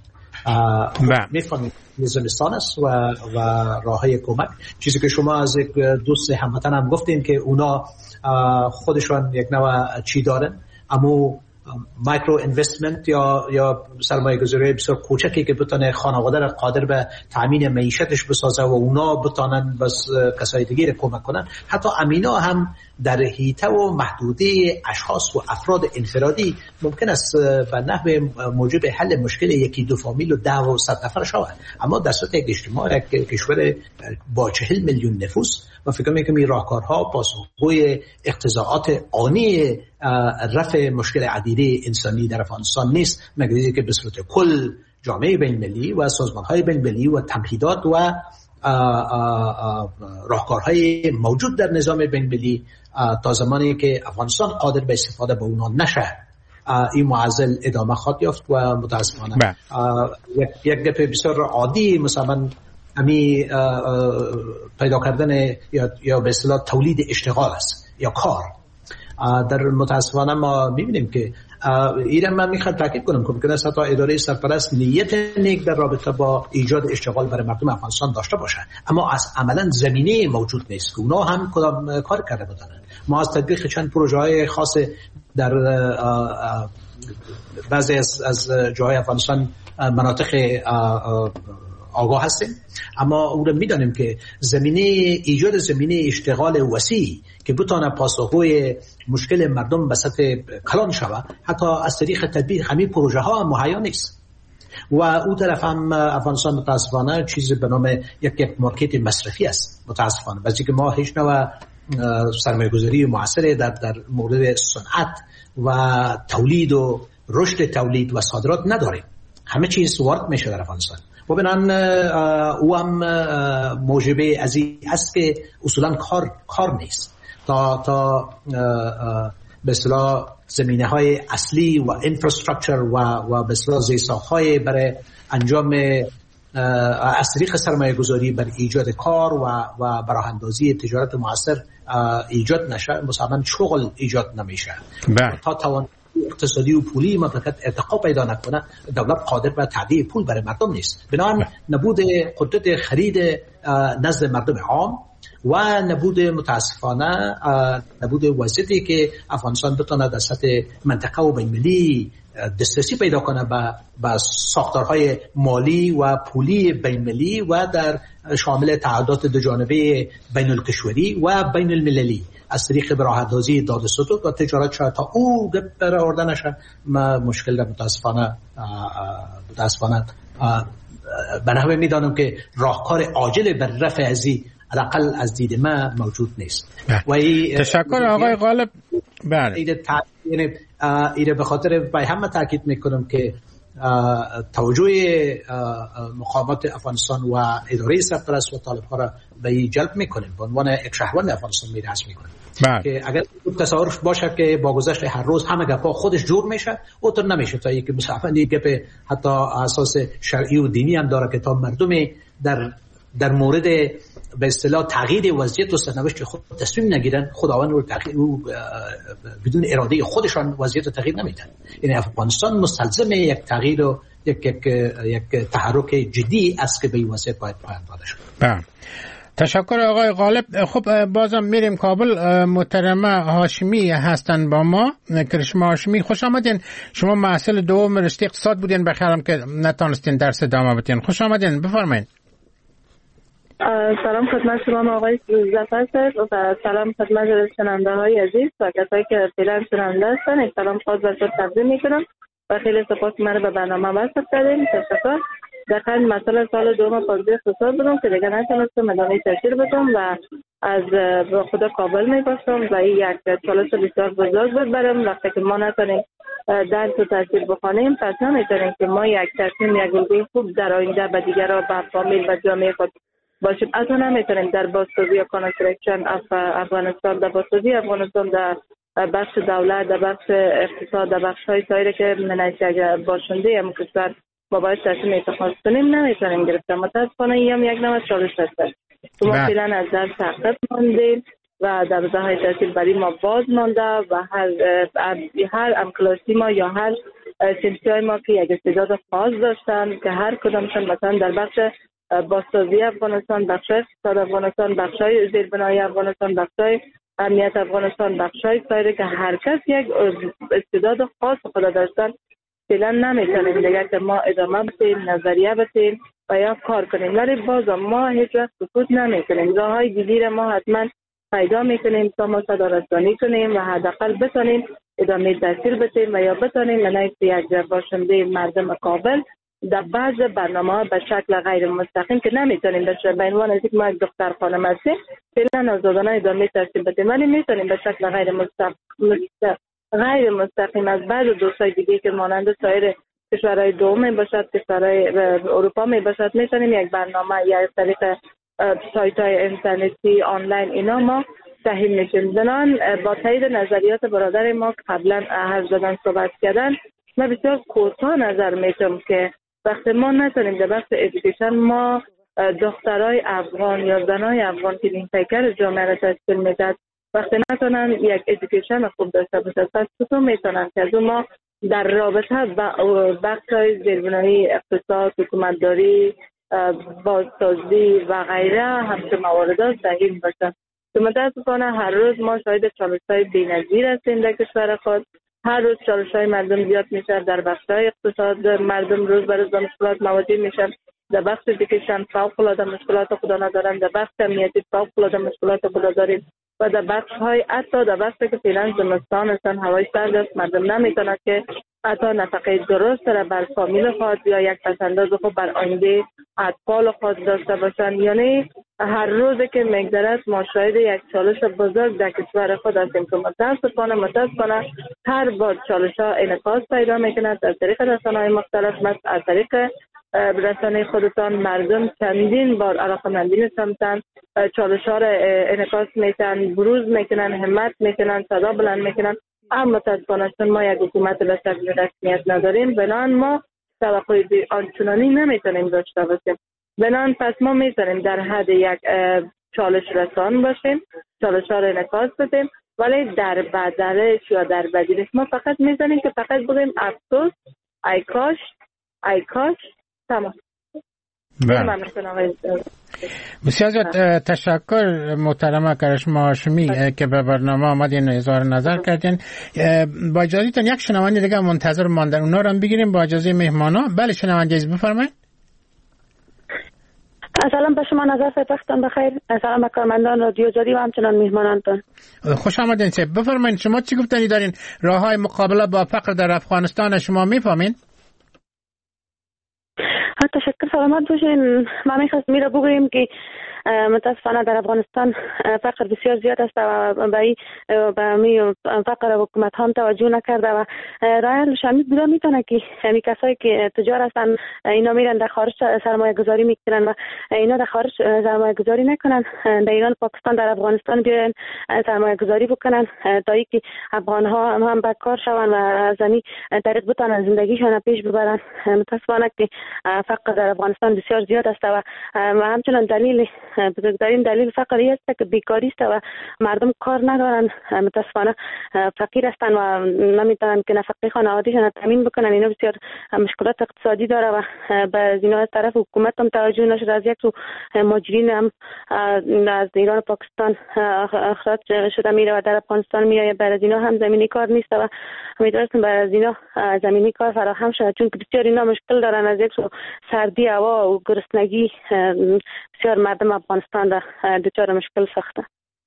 میفهمید زمستان است و و راههای کمک، چیزی که شما از یک دوست هموطن هم گفتین که اونا خودشون یک نوع چی دارن، اما مایکرو اینوستمنت یا یا سرمایه گذاری بسیار کوچکی که بتونه خانواده را قادر به تامین معیشتش بسازه و اونا بتونن بس کسای دیگه را کمک کنن. حتی امینا هم در حیطه و محدوده اشخاص و افراد انفرادی ممکن است به نحو موجب حل مشکل یکی دو فامیل و ده و صد نفر شود، اما در سطح یک اجتماع یک کشور با چهل میلیون نفوس و فکر میکنم این راهکارها پاسخگوی اقتضاعات آنی رفع مشکل عدیده انسانی در افغانستان نیست، مگر اینکه به صورت کل جامعه بین‌المللی و سازمان‌های بین‌المللی و تمهیدات و راهکارهای موجود در نظام بین‌المللی تا زمانی که افغانستان قادر به استفاده به اونها نشه این معضل ادامه خواهد یافت و متاسفانه یک یک دفعه بسیار عادی مثلا امی پیدا کردن یا یا به اصطلاح تولید اشتغال است یا کار. در متاسفانه ما می‌بینیم که ایران من میخوام تاکید کنم که ممکنه حتی اداره سرپرست نیت نیک در رابطه با ایجاد اشتغال برای مردم افغانستان داشته باشه، اما از عملا زمینه موجود نیست. اونا هم کدام کار کرده بودن. ما از تطبیق چند پروژه های خاص در بعضی از از جاهای افغانستان مناطق آگاه هستیم، اما اون رو میدانیم که زمینه ایجاد زمینه اشتغال وسیع که بتونه پاسخگوی مشکل مردم به سطح کلان شود حتی از طریق تطبیق همین پروژه ها مهیا نیست. و اون طرف هم افغانستان متاسفانه چیزی به نام یک یک مارکت مصرفی است متاسفانه، بلکه که ما هیچ نوع سرمایه‌گذاری موثر در در مورد صنعت و تولید و رشد تولید و صادرات نداریم. همه چیز وارد میشه در افغانستان و بنان او هم موجبه از این است که اصولا کار کار نیست تا تا به اصطلاح زمینه های اصلی و اینفراستراکچر و و به اصطلاح زیرساخت‌های برای انجام از طریق سرمایه گذاری بر ایجاد کار و و براه اندازی تجارت موثر ایجاد نشه، مثلا شغل ایجاد نمیشه. تا توان اقتصادی و پولی مملکت ارتقا پیدا نکنه، دولت قادر به تعدیه پول برای مردم نیست. بنابراین نبود قدرت خرید نزد مردم عام و نبود متاسفانه نبود وضعیتی که افغانستان بتونه در سطح منطقه و بین‌المللی دسترسی پیدا کنه به به ساختارهای مالی و پولی بین‌المللی و در شامل تعهدات دو جانبه بین الکشوری و بین المللی از طریق براه‌اندازی داد و ستد و تجارت شاید تا او در آورده نشه. ما مشکل در متاسفانه متاسفانه به نحوه میدانم که راهکار عاجل بر رفع ازی حداقل از دید ما موجود نیست. و تشکر آقای غالب. بله یعنی ایره به خاطر به همه تاکید میکنم که توجه مقامات افغانستان و اداره سرپرست و طالب‌ها را به جلب میکنیم به عنوان یک شهروند افغانستان میرسم میکنیم که اگر تصور باشه که با گذشت هر روز همه گپا خودش جور میشه اوتر نمیشه تا اینکه مثلا گپ حتی اساس شرعی و دینی هم داره که تا مردمی در در مورد به اصطلاح تغییر وضعیت و سرنوشت خود تصمیم نگیرن، خداوند رو تغییر بدون اراده خودشان وضعیت رو تغییر نمیدن. یعنی افغانستان مستلزم یک تغییر و یک یک یک تحرک جدی است که به این وضعیت باید پایان داده شود. بله تشکر آقای غالب. خب بازم میریم کابل. محترمه هاشمی هستن با ما. کرشما هاشمی خوش آمدین. شما محصل دوم رشته اقتصاد بودین، بخیرم که نتونستین درس ادامه بدین. خوش آمدین، بفرمایید. سلام خدمت شما آقای ظفر صاحب و سلام خدمت شنونده های عزیز و کسایی که فعلا شنونده هستن. یک سلام خاص براتون تقدیم میکنم و خیلی سپاس من به برنامه وصل کردین. تشکر. دقیقا مثلا سال دوم پازده اقتصاد بودم که دیگه نتونستم ادامه تحصیل بدم و از خدا کابل میباشم و این یک چالش بسیار بزرگ بود برام. وقتی که ما نتونیم درس و تحصیل بخوانیم پس نمیتونیم که ما یک تصمیم یک الگوی خوب در آینده به دیگران و فامیل و جامعه خود باشیم. از اون نمیتونیم در بازسازی یا کانسترکشن افغانستان در بازسازی افغانستان در بخش دولت در بخش اقتصاد در بخش های سایر که منیشه باشنده هم کشور ما باید تصمیم اتخاذ کنیم نمیتونیم گرفتم. متاسفانه این هم یک نوع چالش هست. ما فعلا از درس عقب ماندیم و در راه های تحصیل برای ما باز مانده و هر هر امکلاسی ما یا هر سنفی های ما که یک استعداد خاص داشتن که هر کدامشون مثلا در بخش بازسازی افغانستان، بخش اقتصاد افغانستان، بخشای زیربنای افغانستان، بخشای امنیت افغانستان، بخشای سایر که هر کس یک استعداد خاص خود داشتن فعلا نمیتونیم دیگه که ما ادامه بدیم، نظریه بدیم و یا کار کنیم. ولی باز ما هیچ وقت سکوت نمیکنیم. راههای دیگه ما حتما پیدا میکنیم تا ما صدارت‌رسانی کنیم و حداقل بتونیم ادامه تحصیل بدیم و یا بتونیم منعی یک باشنده مردم کابل در بعض برنامه‌ها به شکل غیر مستقیم که نمیتونیم بشه به عنوان از یک ما یک دختر خانم هستیم فعلا آزادانه ادامه تحصیل بدیم، ولی میتونیم به شکل غیر مستقیم غیر مستقیم از بعض دوستای دیگه که مانند سایر کشورهای دوم باشد، کشورهای اروپا می باشد، میتونیم یک برنامه یا از طریق سایت‌های اینترنتی آنلاین اینا ما تحمیل میشیم. زنان با تایید نظریات برادر ما که قبلا حرف زدن صحبت کردن من بسیار کوتاه نظر میتونم که وقتی ما نتونیم در بخش ادویکیشن ما دخترای افغان یا زنای افغان که این پیکر جامعه را تشکیل میداد وقتی نتونن یک ادویکیشن خوب داشته باشد پس چطور میتونن که از ما در رابطه با بخش‌های زیربنایی اقتصاد، حکومتداری، بازسازی و غیره همچه موارد صحیح باشند. که متاسفانه هر روز ما شاهد چالش‌های بی‌نظیر هستیم در کشور خود. هر روز چالش‌های مردم زیاد میشه، در بخش‌های اقتصاد مردم روز به روز با مشکلات مواجه میشن، در بخش ادویکیشن فوق‌العاده مشکلات خود ندارن، در بخش امنیتی فوق‌العاده مشکلات خود داریم و در بخش‌های حتی در بخشی که فعلا زمستان هستن هوای سرد است، مردم نمیتونن که حتی نفقه درست را بر فامیل خود یا یک پسنداز خود بر آینده اطفال خود داشته باشن. یعنی هر روزی که میگذرد ما شاهد یک چالش بزرگ در کشور خود هستیم که متاسفانه متاسفانه هر بار چالش ها انعکاس پیدا میکند از طریق رسانه‌های مختلف، مثل از طریق رسانه خودتان مردم چندین بار علاقه‌مندی نشانتن، چالش ها را انعکاس میتن، بروز میکنن، همت میکنن، صدا بلند میکنن. اما متاسفانه چون ما یک حکومت به شکل رسمیت نداریم، بنان ما توقع آنچنانی نمیتونیم داشته باشیم. بنان پس ما میتونیم در حد یک چالش رسان باشیم، چالش ها را انعکاس بدیم، ولی در بدلش یا در بدیلش ما فقط میزنیم که فقط بگیم افسوس، ای کاش، ای کاش، تمام. بسیار زیاد تشکر محترمه کرشما هاشمی که به برنامه آمدین اظهار نظر کردین. با اجازهتون یک شنونده دیگه منتظر ماندن، اونا رو هم بگیریم با اجازه مهمانا. بله شنونده عزیز بفرمایید. سلام به شما، نظر وقتتان بخیر. سلام به کارمندان رادیو آزادی و همچنان مهمانانتان. خوش آمدین. چه بفرمایید شما چی گفتنی دارین راههای مقابله با فقر در افغانستان شما میفهمین؟ تشکر، سلامت باشین. ما میخواست میره بگوییم که متاسفانه در افغانستان فقر بسیار زیاد است و به این فقر حکومت هم توجه نکرده و رای شامل بوده میتونه که همین کسایی که تجار هستن اینا میرن در خارج سرمایه گذاری میکنن و اینا در خارج سرمایه گذاری نکنن، در ایران، پاکستان، در افغانستان بیارن سرمایه گذاری بکنن تا اینکه افغان ها هم, هم بکار شون و از این طریق بتونن زندگیشون پیش ببرن. متاسفانه که فقر در افغانستان بسیار زیاد است و همچنان دلیل بزرگترین دلیل فقری است که بیکاری است و مردم کار ندارن، متاسفانه فقیر هستن و نمیتونن که نفقه خانواده‌شان تامین بکنن. اینا بسیار مشکلات اقتصادی داره و به اینا از طرف حکومت هم توجه نشده. از یک سو مهاجرین هم از ایران و پاکستان اخراج شده میره و در افغانستان میاد، برای اینا هم زمینی کار نیست و امیدوارم برای اینا زمینی کار فراهم شود، چون بسیار اینا مشکل دارن. از یک سو سردی هوا و گرسنگی بسیار مردم افغانستان را دچار مشکل ساخته.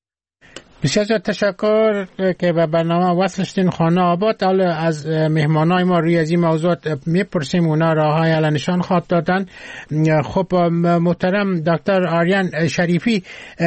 بسیار زیاد تشکر که به برنامه وصل شدین. خانه آباد. حالا از مهمانای ما روی از این موضوعات میپرسیم، اونا راههای اعلی نشان خواد دادن. خب محترم دکتر آریان شریفی،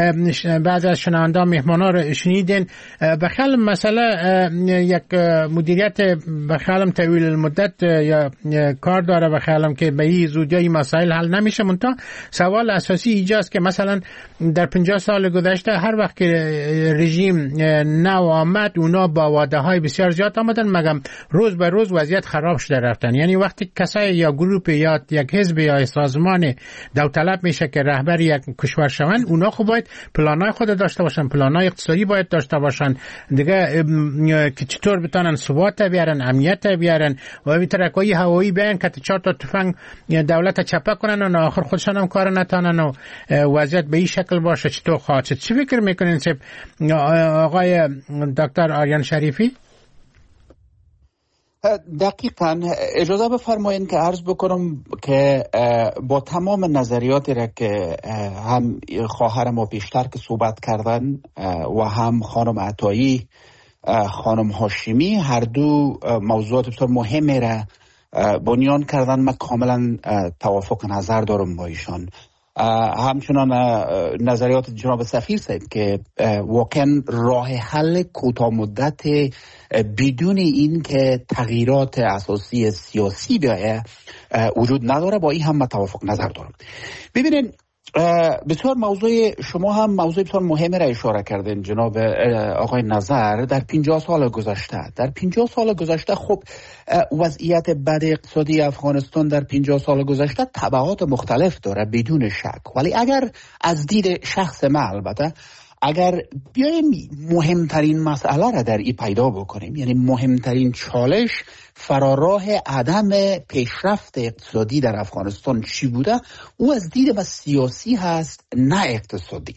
بعض از شنونده مهمانا رو شنیدین. بخیال مسئله یک مدیریت بخیالم طویل المدت یا کار داره، بخیالم که به این زودی این مسائل حل نمیشه. منتها سوال اساسی ایجاست که مثلا در پنجاه سال گذشته هر وقت که رژیم نو آمد اونا با وعده های بسیار زیاد آمدن، مگم روز به روز وضعیت خراب شده رفتن. یعنی وقتی کسای یا گروپ یا یک حزب یا سازمان داوطلب میشه که رهبر یک کشور شوند، اونا خب باید پلانای خود داشته باشن، پلانای اقتصادی باید داشته باشن دیگه که چطور بتونن ثبات بیارن، امنیت بیارن و به ترکای هوایی بیان که چهار تا تفنگ دولت چپه کنن و آخر خودشان هم کار نتونن و وضعیت به این شکل باشه. چطور خواهد شد؟ چی فکر میکنین آقای دکتر آریان شریفی؟ دقیقاً اجازه بفرمایید که عرض بکنم که با تمام نظریاتی را که هم خواهر ما بیشتر که صحبت کردن و هم خانم عطایی، خانم هاشمی، هر دو موضوعات بسیار مهمی را بنیان کردن. من کاملا توافق نظر دارم با ایشان. همچنان نظریات جناب سفیر صاحب که واقعا راه حل کوتاه مدت بدون این که تغییرات اساسی سیاسی بیاید وجود نداره، با این هم من توافق نظر دارم. ببینید بسیار موضوع شما هم موضوع بسیار مهمی را اشاره کردین جناب آقای نظر. در پنجاه سال گذشته در پنجاه سال گذشته خب وضعیت بد اقتصادی افغانستان در پنجاه سال گذشته تبعات مختلف داره بدون شک، ولی اگر از دید شخص من البته اگر بیایم مهمترین مسئله را در این پیدا بکنیم، یعنی مهمترین چالش فراراه عدم پیشرفت اقتصادی در افغانستان چی بوده، او از دید ما سیاسی هست نه اقتصادی.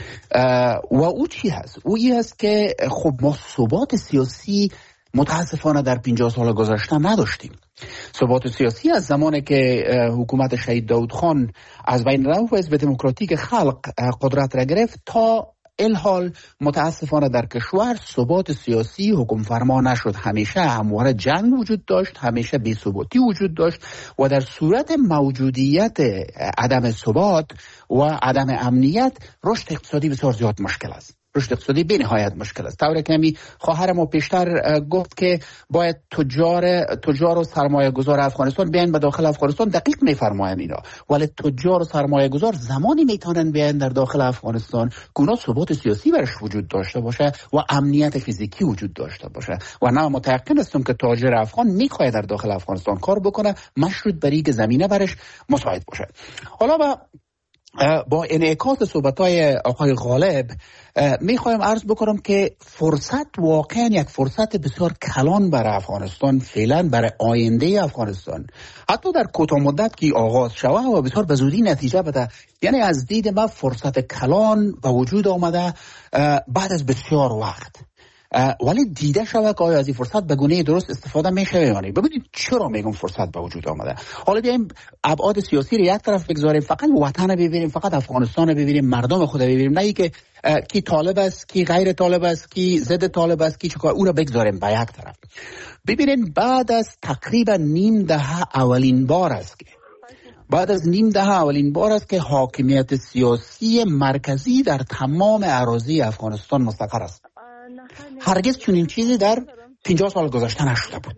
و او چی هست؟ او این هست که خب ما ثبات سیاسی متاسفانه در پنجاه سال گذشته نداشتیم. ثبات سیاسی از زمانی که حکومت شهید داود خان از بین رفت و حزب دموکراتیک خلق قدرت را گرفت تا الحال متاسفانه در کشور ثبات سیاسی حکم فرما نشد. همیشه همواره جنگ وجود داشت، همیشه بی‌ثباتی وجود داشت و در صورت موجودیت عدم ثبات و عدم امنیت رشد اقتصادی بسیار زیاد مشکل است. رشد اقتصادی به نهایت مشکل است. طوری که همی خواهر ما پیشتر گفت که باید تجار تجار و سرمایه گذار افغانستان بیاین به داخل افغانستان، دقیق میفرمایم اینا، ولی تجار و سرمایه گذار زمانی میتونن بیاین در داخل افغانستان که اونا ثبات سیاسی برش وجود داشته باشه و امنیت فیزیکی وجود داشته باشه. و نه متأکد هستم که تاجر افغان میخواد در داخل افغانستان کار بکنه مشروط بر اینکه زمینه برش مساعد باشه. حالا با با انعکاس صحبت‌های آقای غالب میخوایم عرض بکنم که فرصت واقعا یک فرصت بسیار کلان برای افغانستان، فعلا برای آینده افغانستان، حتی در کوتاه مدت که آغاز شود و بسیار به زودی نتیجه بده. یعنی از دید من فرصت کلان به وجود آمده بعد از بسیار وقت، ولی دیده شود که آیا از این فرصت به گونه درست استفاده میشه یا نه. ببینید چرا میگم فرصت به وجود آمده. حالا بیایم ابعاد سیاسی رو یک طرف بگذاریم، فقط وطن رو ببینیم، فقط افغانستان رو ببینیم، مردم خود رو ببینیم، نه اینکه کی طالب است، کی غیر طالب است، کی ضد طالب است، کی چیکار، او رو بگذاریم به یک طرف. ببینید بعد از تقریبا نیم دهه اولین بار است که بعد از نیم دهه اولین بار است که حاکمیت سیاسی مرکزی در تمام اراضی افغانستان مستقر است. هرگز چنین چیزی در پنجاه سال گذشته نشده بود.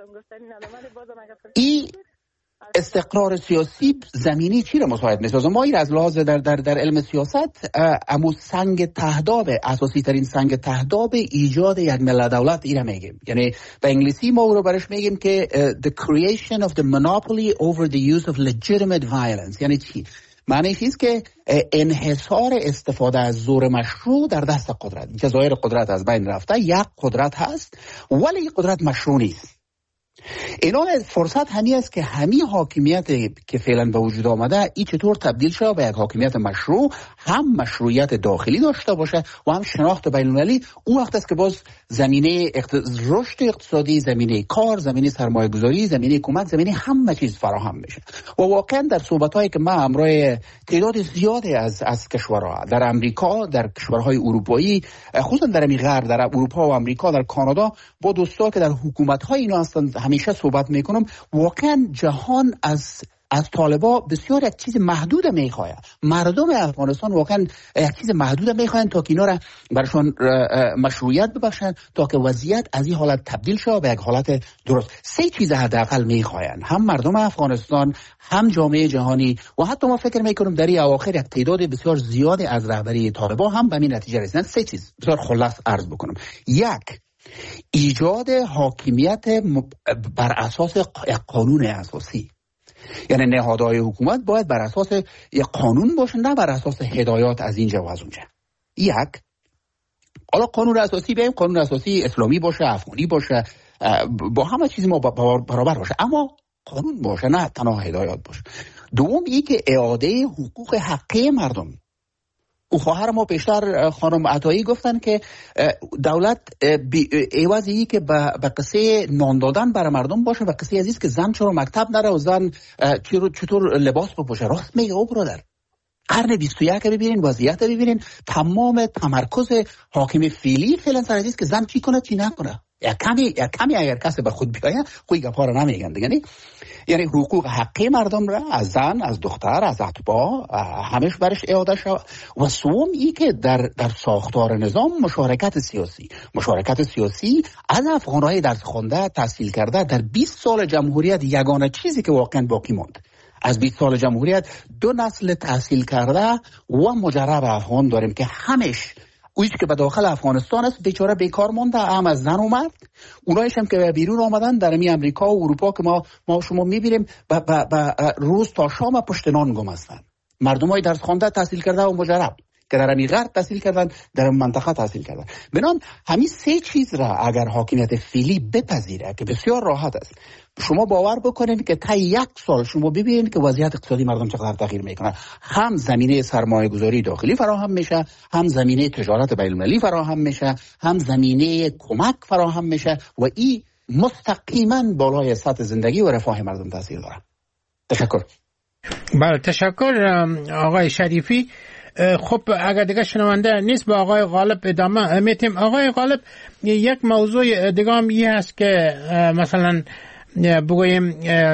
این استقرار سیاسی زمینی چی را مساعد می‌سازه؟ ما این از لحاظ در در در علم سیاست امو سنگ تهداب، اساسی ترین سنگ تهداب ایجاد یک ملت دولت این را میگیم. یعنی به انگلیسی ما رو برش میگیم که the creation of the monopoly over the use of legitimate violence. یعنی چی؟ معنی چیست که انحصار استفاده از زور مشروع در دست قدرت. جزایر قدرت از بین رفته، یک قدرت هست ولی قدرت مشروع نیست. اینا فرصت همی است که همین حاکمیت که فعلا به وجود آمده این چطور تبدیل شده به یک حاکمیت مشروع، هم مشروعیت داخلی داشته باشه و هم شناخت بین المللی. اون وقت است که باز زمینه اقت... رشد اقتصادی، زمینه کار، زمینه سرمایه گذاری، زمینه کمک، زمینه همه چیز فراهم میشه. و واقعا در صحبت‌هایی که ما همراه تعداد زیادی از از کشورها در امریکا، در کشورهای اروپایی، خصوصا در غرب، در اروپا و امریکا، در کانادا، با دوستا که در حکومت‌های اینا هستند همیشه صحبت میکنم. واقعا جهان از از طالبا بسیار یک چیز محدود میخواه. مردم افغانستان واقعا یک چیز محدود میخواین تا که اینا را برشان مشروعیت ببخشن، تا که وضعیت از این حالت تبدیل شه به یک حالت درست. سه چیز حداقل میخواین، هم مردم افغانستان، هم جامعه جهانی و حتی ما فکر میکنم در این اواخر یک تعداد بسیار زیادی از رهبری طالبا هم به این نتیجه رسیدن. سه چیز بسیار خلاص عرض بکنم. یک، ایجاد حاکمیت بر اساس یک قانون اساسی. یعنی نهادهای حکومت باید بر اساس یک قانون باشه، نه بر اساس هدایات از اینجا و از اونجا. یک، حالا قانون اساسی بیایم قانون اساسی اسلامی باشه، افغانی باشه، با همه چیزی ما برابر باشه، اما قانون باشه، نه تنها هدایات باشه. دوم، این که اعاده حقوق حقیقی مردم. او خواهر ما پیشتر خانم عطایی گفتن که دولت عوضی که به قصه نان دادن برای مردم باشه و قصه عزیز که زن چرا مکتب نره و زن چطور لباس بپوشه. راست میگه او برادر. قرن بیست و یک ببینین، وضعیت ببینین، تمام تمرکز حاکم فعلی فعلا سر عزیز که زن چی کنه چی نکنه. یا کمی یا کمی اگر کسی به خود بیاید خوی گپا رو نمیگن دیگه. یعنی حقوق حقی مردم را از زن، از دختر، از اتباع همش برش اعاده شود. و سوم ای که در در ساختار نظام مشارکت سیاسی مشارکت سیاسی از افغانهای درس خونده، تحصیل کرده در بیست سال جمهوریت یگانه چیزی که واقعا باقی ماند. از بیست سال جمهوریت دو نسل تحصیل کرده و مجرب افغان داریم که همش اویش که به داخل افغانستان است بیچاره بیکار مونده، هم از زن و مرد. اونایش هم که بیرون آمدن در می امریکا و اروپا که ما ما شما میبینیم با, با, با روز تا شام پشت نان گم هستن. مردمای درس خوانده، تحصیل کرده و مجرب. که در همین غرب تحصیل کردن، در این منطقه تحصیل کردن. بنابراین همین سه چیز را اگر حاکمیت فعلی بپذیره که بسیار راحت است، شما باور بکنید که تا یک سال شما ببینید که وضعیت اقتصادی مردم چقدر تغییر میکنه. هم زمینه سرمایه گذاری داخلی فراهم میشه، هم زمینه تجارت بین المللی فراهم میشه، هم زمینه کمک فراهم میشه و این مستقیما بالای سطح زندگی و رفاه مردم تاثیر داره. تشکر. بله تشکر آقای شریفی. خب اگر دیگه شنونده نیست با آقای غالب ادامه میتیم. آقای غالب یک موضوع دیگه هم این هست که مثلا بگوییم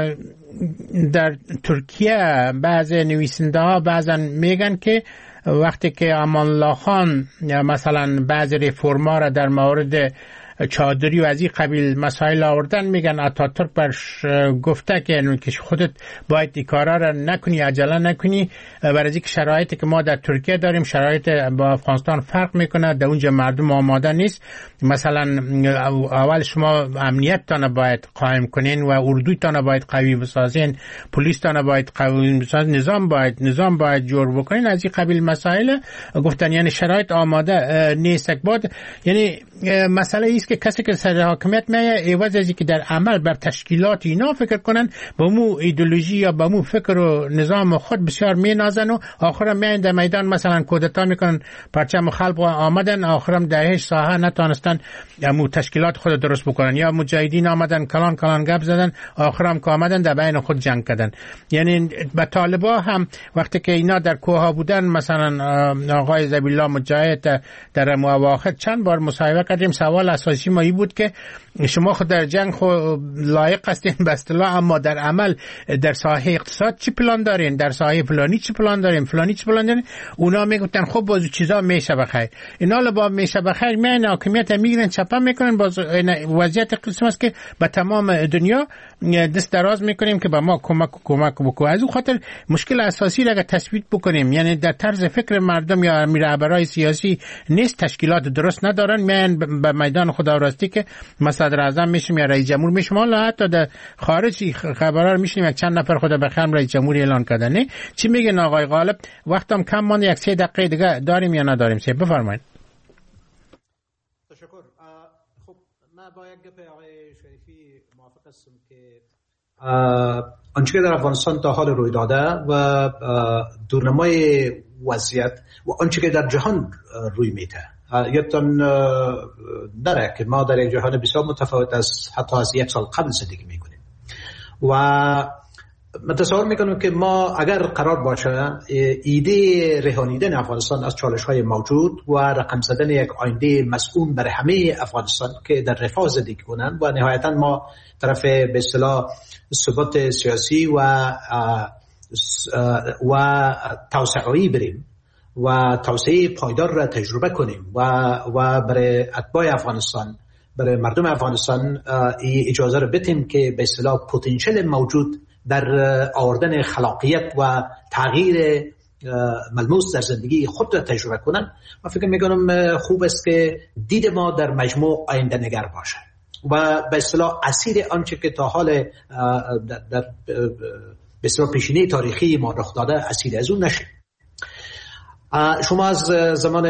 در ترکیه بعض نویسنده ها بعضا میگن که وقتی که امان الله خان مثلا بعض رفرما را در مورد چادری و از این قبیل مسائل آوردن، میگن اتاتورک برش گفته که که خودت باید این کارا را نکنی، عجله نکنی، برای اینکه شرایطی که ما در ترکیه داریم شرایط با افغانستان فرق میکنه، در اونجا مردم آماده نیست. مثلا اول شما امنیتتان باید قائم کنین و اردوتان باید قوی بسازین، پلیستان باید قوی بسازین، نظام باید نظام باید جور بکنین. از این قبیل مسائل گفتن، یعنی شرایط آماده نیست. بعد یعنی مسئله ایست که کسی که سر حاکمیت میه عوض از اینکه در عمل بر تشکیلات اینا فکر کنن، با مو ایدئولوژی یا با مو فکر و نظام خود بسیار مینازن و آخرام میان در میدان مثلا کودتا میکنن، پرچم خلق آمدن، آخرام در هیچ ساحه نتونستن مو تشکیلات خود درست بکنن، یا مجاهدین آمدن کلان کلان گپ زدن، آخرام که آمدن در بین خود جنگ کردن. یعنی با طالبا هم وقتی که اینا در کوه بودن، مثلا آقای ذبیحالله مجاهد در مواخر چند بار مصاحبه کردیم، سوال اساسی ما این بود که شما خود در جنگ خود لایق هستین به اصطلاح، اما در عمل در ساحه اقتصاد چی پلان دارین، در ساحه فلانی چی پلان دارین، فلانی چی پلان دارین. اونا میگفتن خب باز چیزا میشه بخیر، اینا لبا میشه بخیر میان حاکمیت میگیرن چپا میکنن. باز وضعیت قسم است که به تمام دنیا دست دراز میکنیم که به ما کمک کمک بکنه. از اون خاطر مشکل اساسی را تثبیت بکنیم، یعنی در طرز فکر مردم یا رهبرای سیاسی نیست، تشکیلات درست ندارن، میان به میدان خداوندی که صدر اعظم میشیم یا رئیس جمهور میشیم. حالا حتی در خارج خبرها رو میشنیم چند نفر خدا بخیر رئیس جمهور اعلان کردن. نه چی میگن آقای غالب؟ وقتم کم مونده، یک سه دقیقه دیگه داریم یا نداریم؟ سه بفرمایید. تشکر. خب من با یک گپ آقای شریفی موافق هستم که آنچه که در افغانستان تا حال روی داده و دورنمای وضعیت و آنچه که در جهان روی میده، یادتان داره که ما در یک جهان بسیار متفاوت از حتی از یک سال قبل زندگی میکنیم و من تصور میکنم که ما اگر قرار باشه ایده رهانیدن افغانستان از چالش های موجود و رقم زدن یک آینده مسئول برای همه افغانستان که در رفاه زندگی کنند و نهایتا ما طرف به اصطلاح ثبات سیاسی و و توسعه‌ای بریم و توسعه پایدار را تجربه کنیم و و برای اتباع افغانستان، برای مردم افغانستان اجازه را بدیم که به اصطلاح پتانسیل موجود در آوردن خلاقیت و تغییر ملموس در زندگی خود را تجربه کنن. من فکر میکنم خوب است که دید ما در مجموع آینده نگر باشه و به اصطلاح اسیر آنچه که تا حال در, در به اصطلاح پیشینه تاریخی ما رخ داده اسیر از اون نشیم. شما از زمان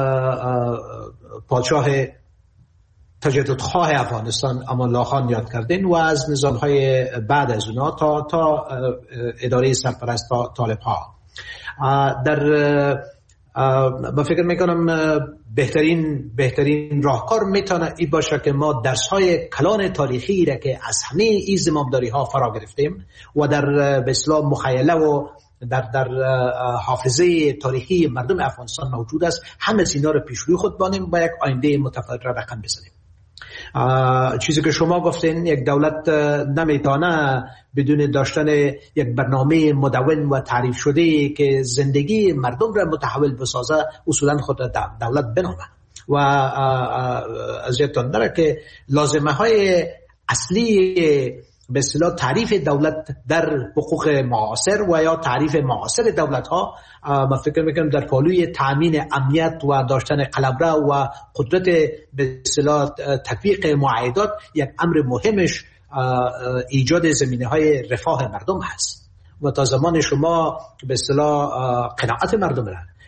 پادشاه تجددخواه افغانستان امان الله خان یاد کردین و از نظام‌های بعد از اونا تا تا اداره سرپرست طالب ها. در من فکر میکنم بهترین بهترین راهکار میتونه این باشه که ما درس‌های کلان تاریخی را که از همه این زمامداری ها فرا گرفتیم و در به اصطلاح مخیله و در در حافظه تاریخی مردم افغانستان موجود است، همه از اینا رو پیش روی خود بانیم و یک آینده متفاوت را رقم بزنیم. چیزی که شما گفتین، یک دولت نمیتونه بدون داشتن یک برنامه مدون و تعریف شده که زندگی مردم را متحول بسازه اصولا خود دولت بنامه و از یادتان داره که لازمه های اصلی به اصطلاح تعریف دولت در حقوق معاصر و یا تعریف معاصر دولت ها، من فکر میکنم در پالوی تامین امنیت و داشتن قلمرو و قدرت به اصطلاح تطبیق معاهدات یک امر مهمش ایجاد زمینه های رفاه مردم هست و تا زمان شما به اصطلاح قناعت مردم را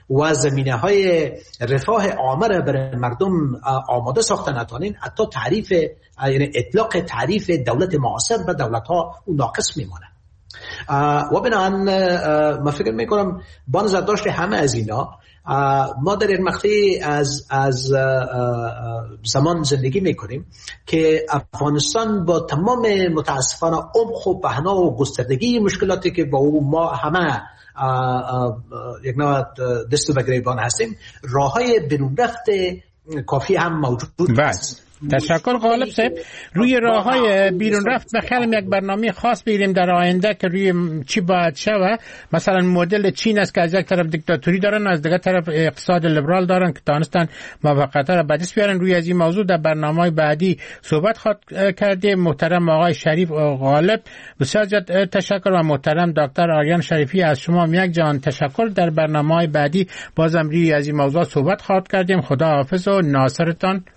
و زمینه های رفاه عامه را برای مردم آماده ساخته نتوانین، حتی تعریف یعنی اطلاق تعریف دولت معاصر به دولت ها اون ناقص میمانه. و بنابراین من فکر میکنم با نظر داشته همه از اینا ما در این مقطعی از از زمان زندگی میکنیم که افغانستان با تمام متاسفانه عمق و بحنا و گستردگی مشکلاتی که با او ما همه یک نوع دست و گریبان هستیم، راههای بیرون رفت کافی هم موجود است. تشکر غالب صاحب. روی راههای بیرون رفت بخیرم یک برنامه خاص بگیریم در آینده که روی چی باید شود. مثلا مدل چین است که از یک طرف دیکتاتوری دارن، از دیگر طرف اقتصاد لیبرال دارن که تانستن موفقیت را به دست بیارن. روی از این موضوع در برنامه‌های بعدی صحبت خواهد کردیم. محترم آقای شریف غالب بسیار زیاد تشکر و محترم دکتر آریان شریفی از شما یک جان تشکر. در برنامه‌های بعدی بازم روی از این موضوع صحبت خواهد کردیم. خدا حافظ و ناصرتان.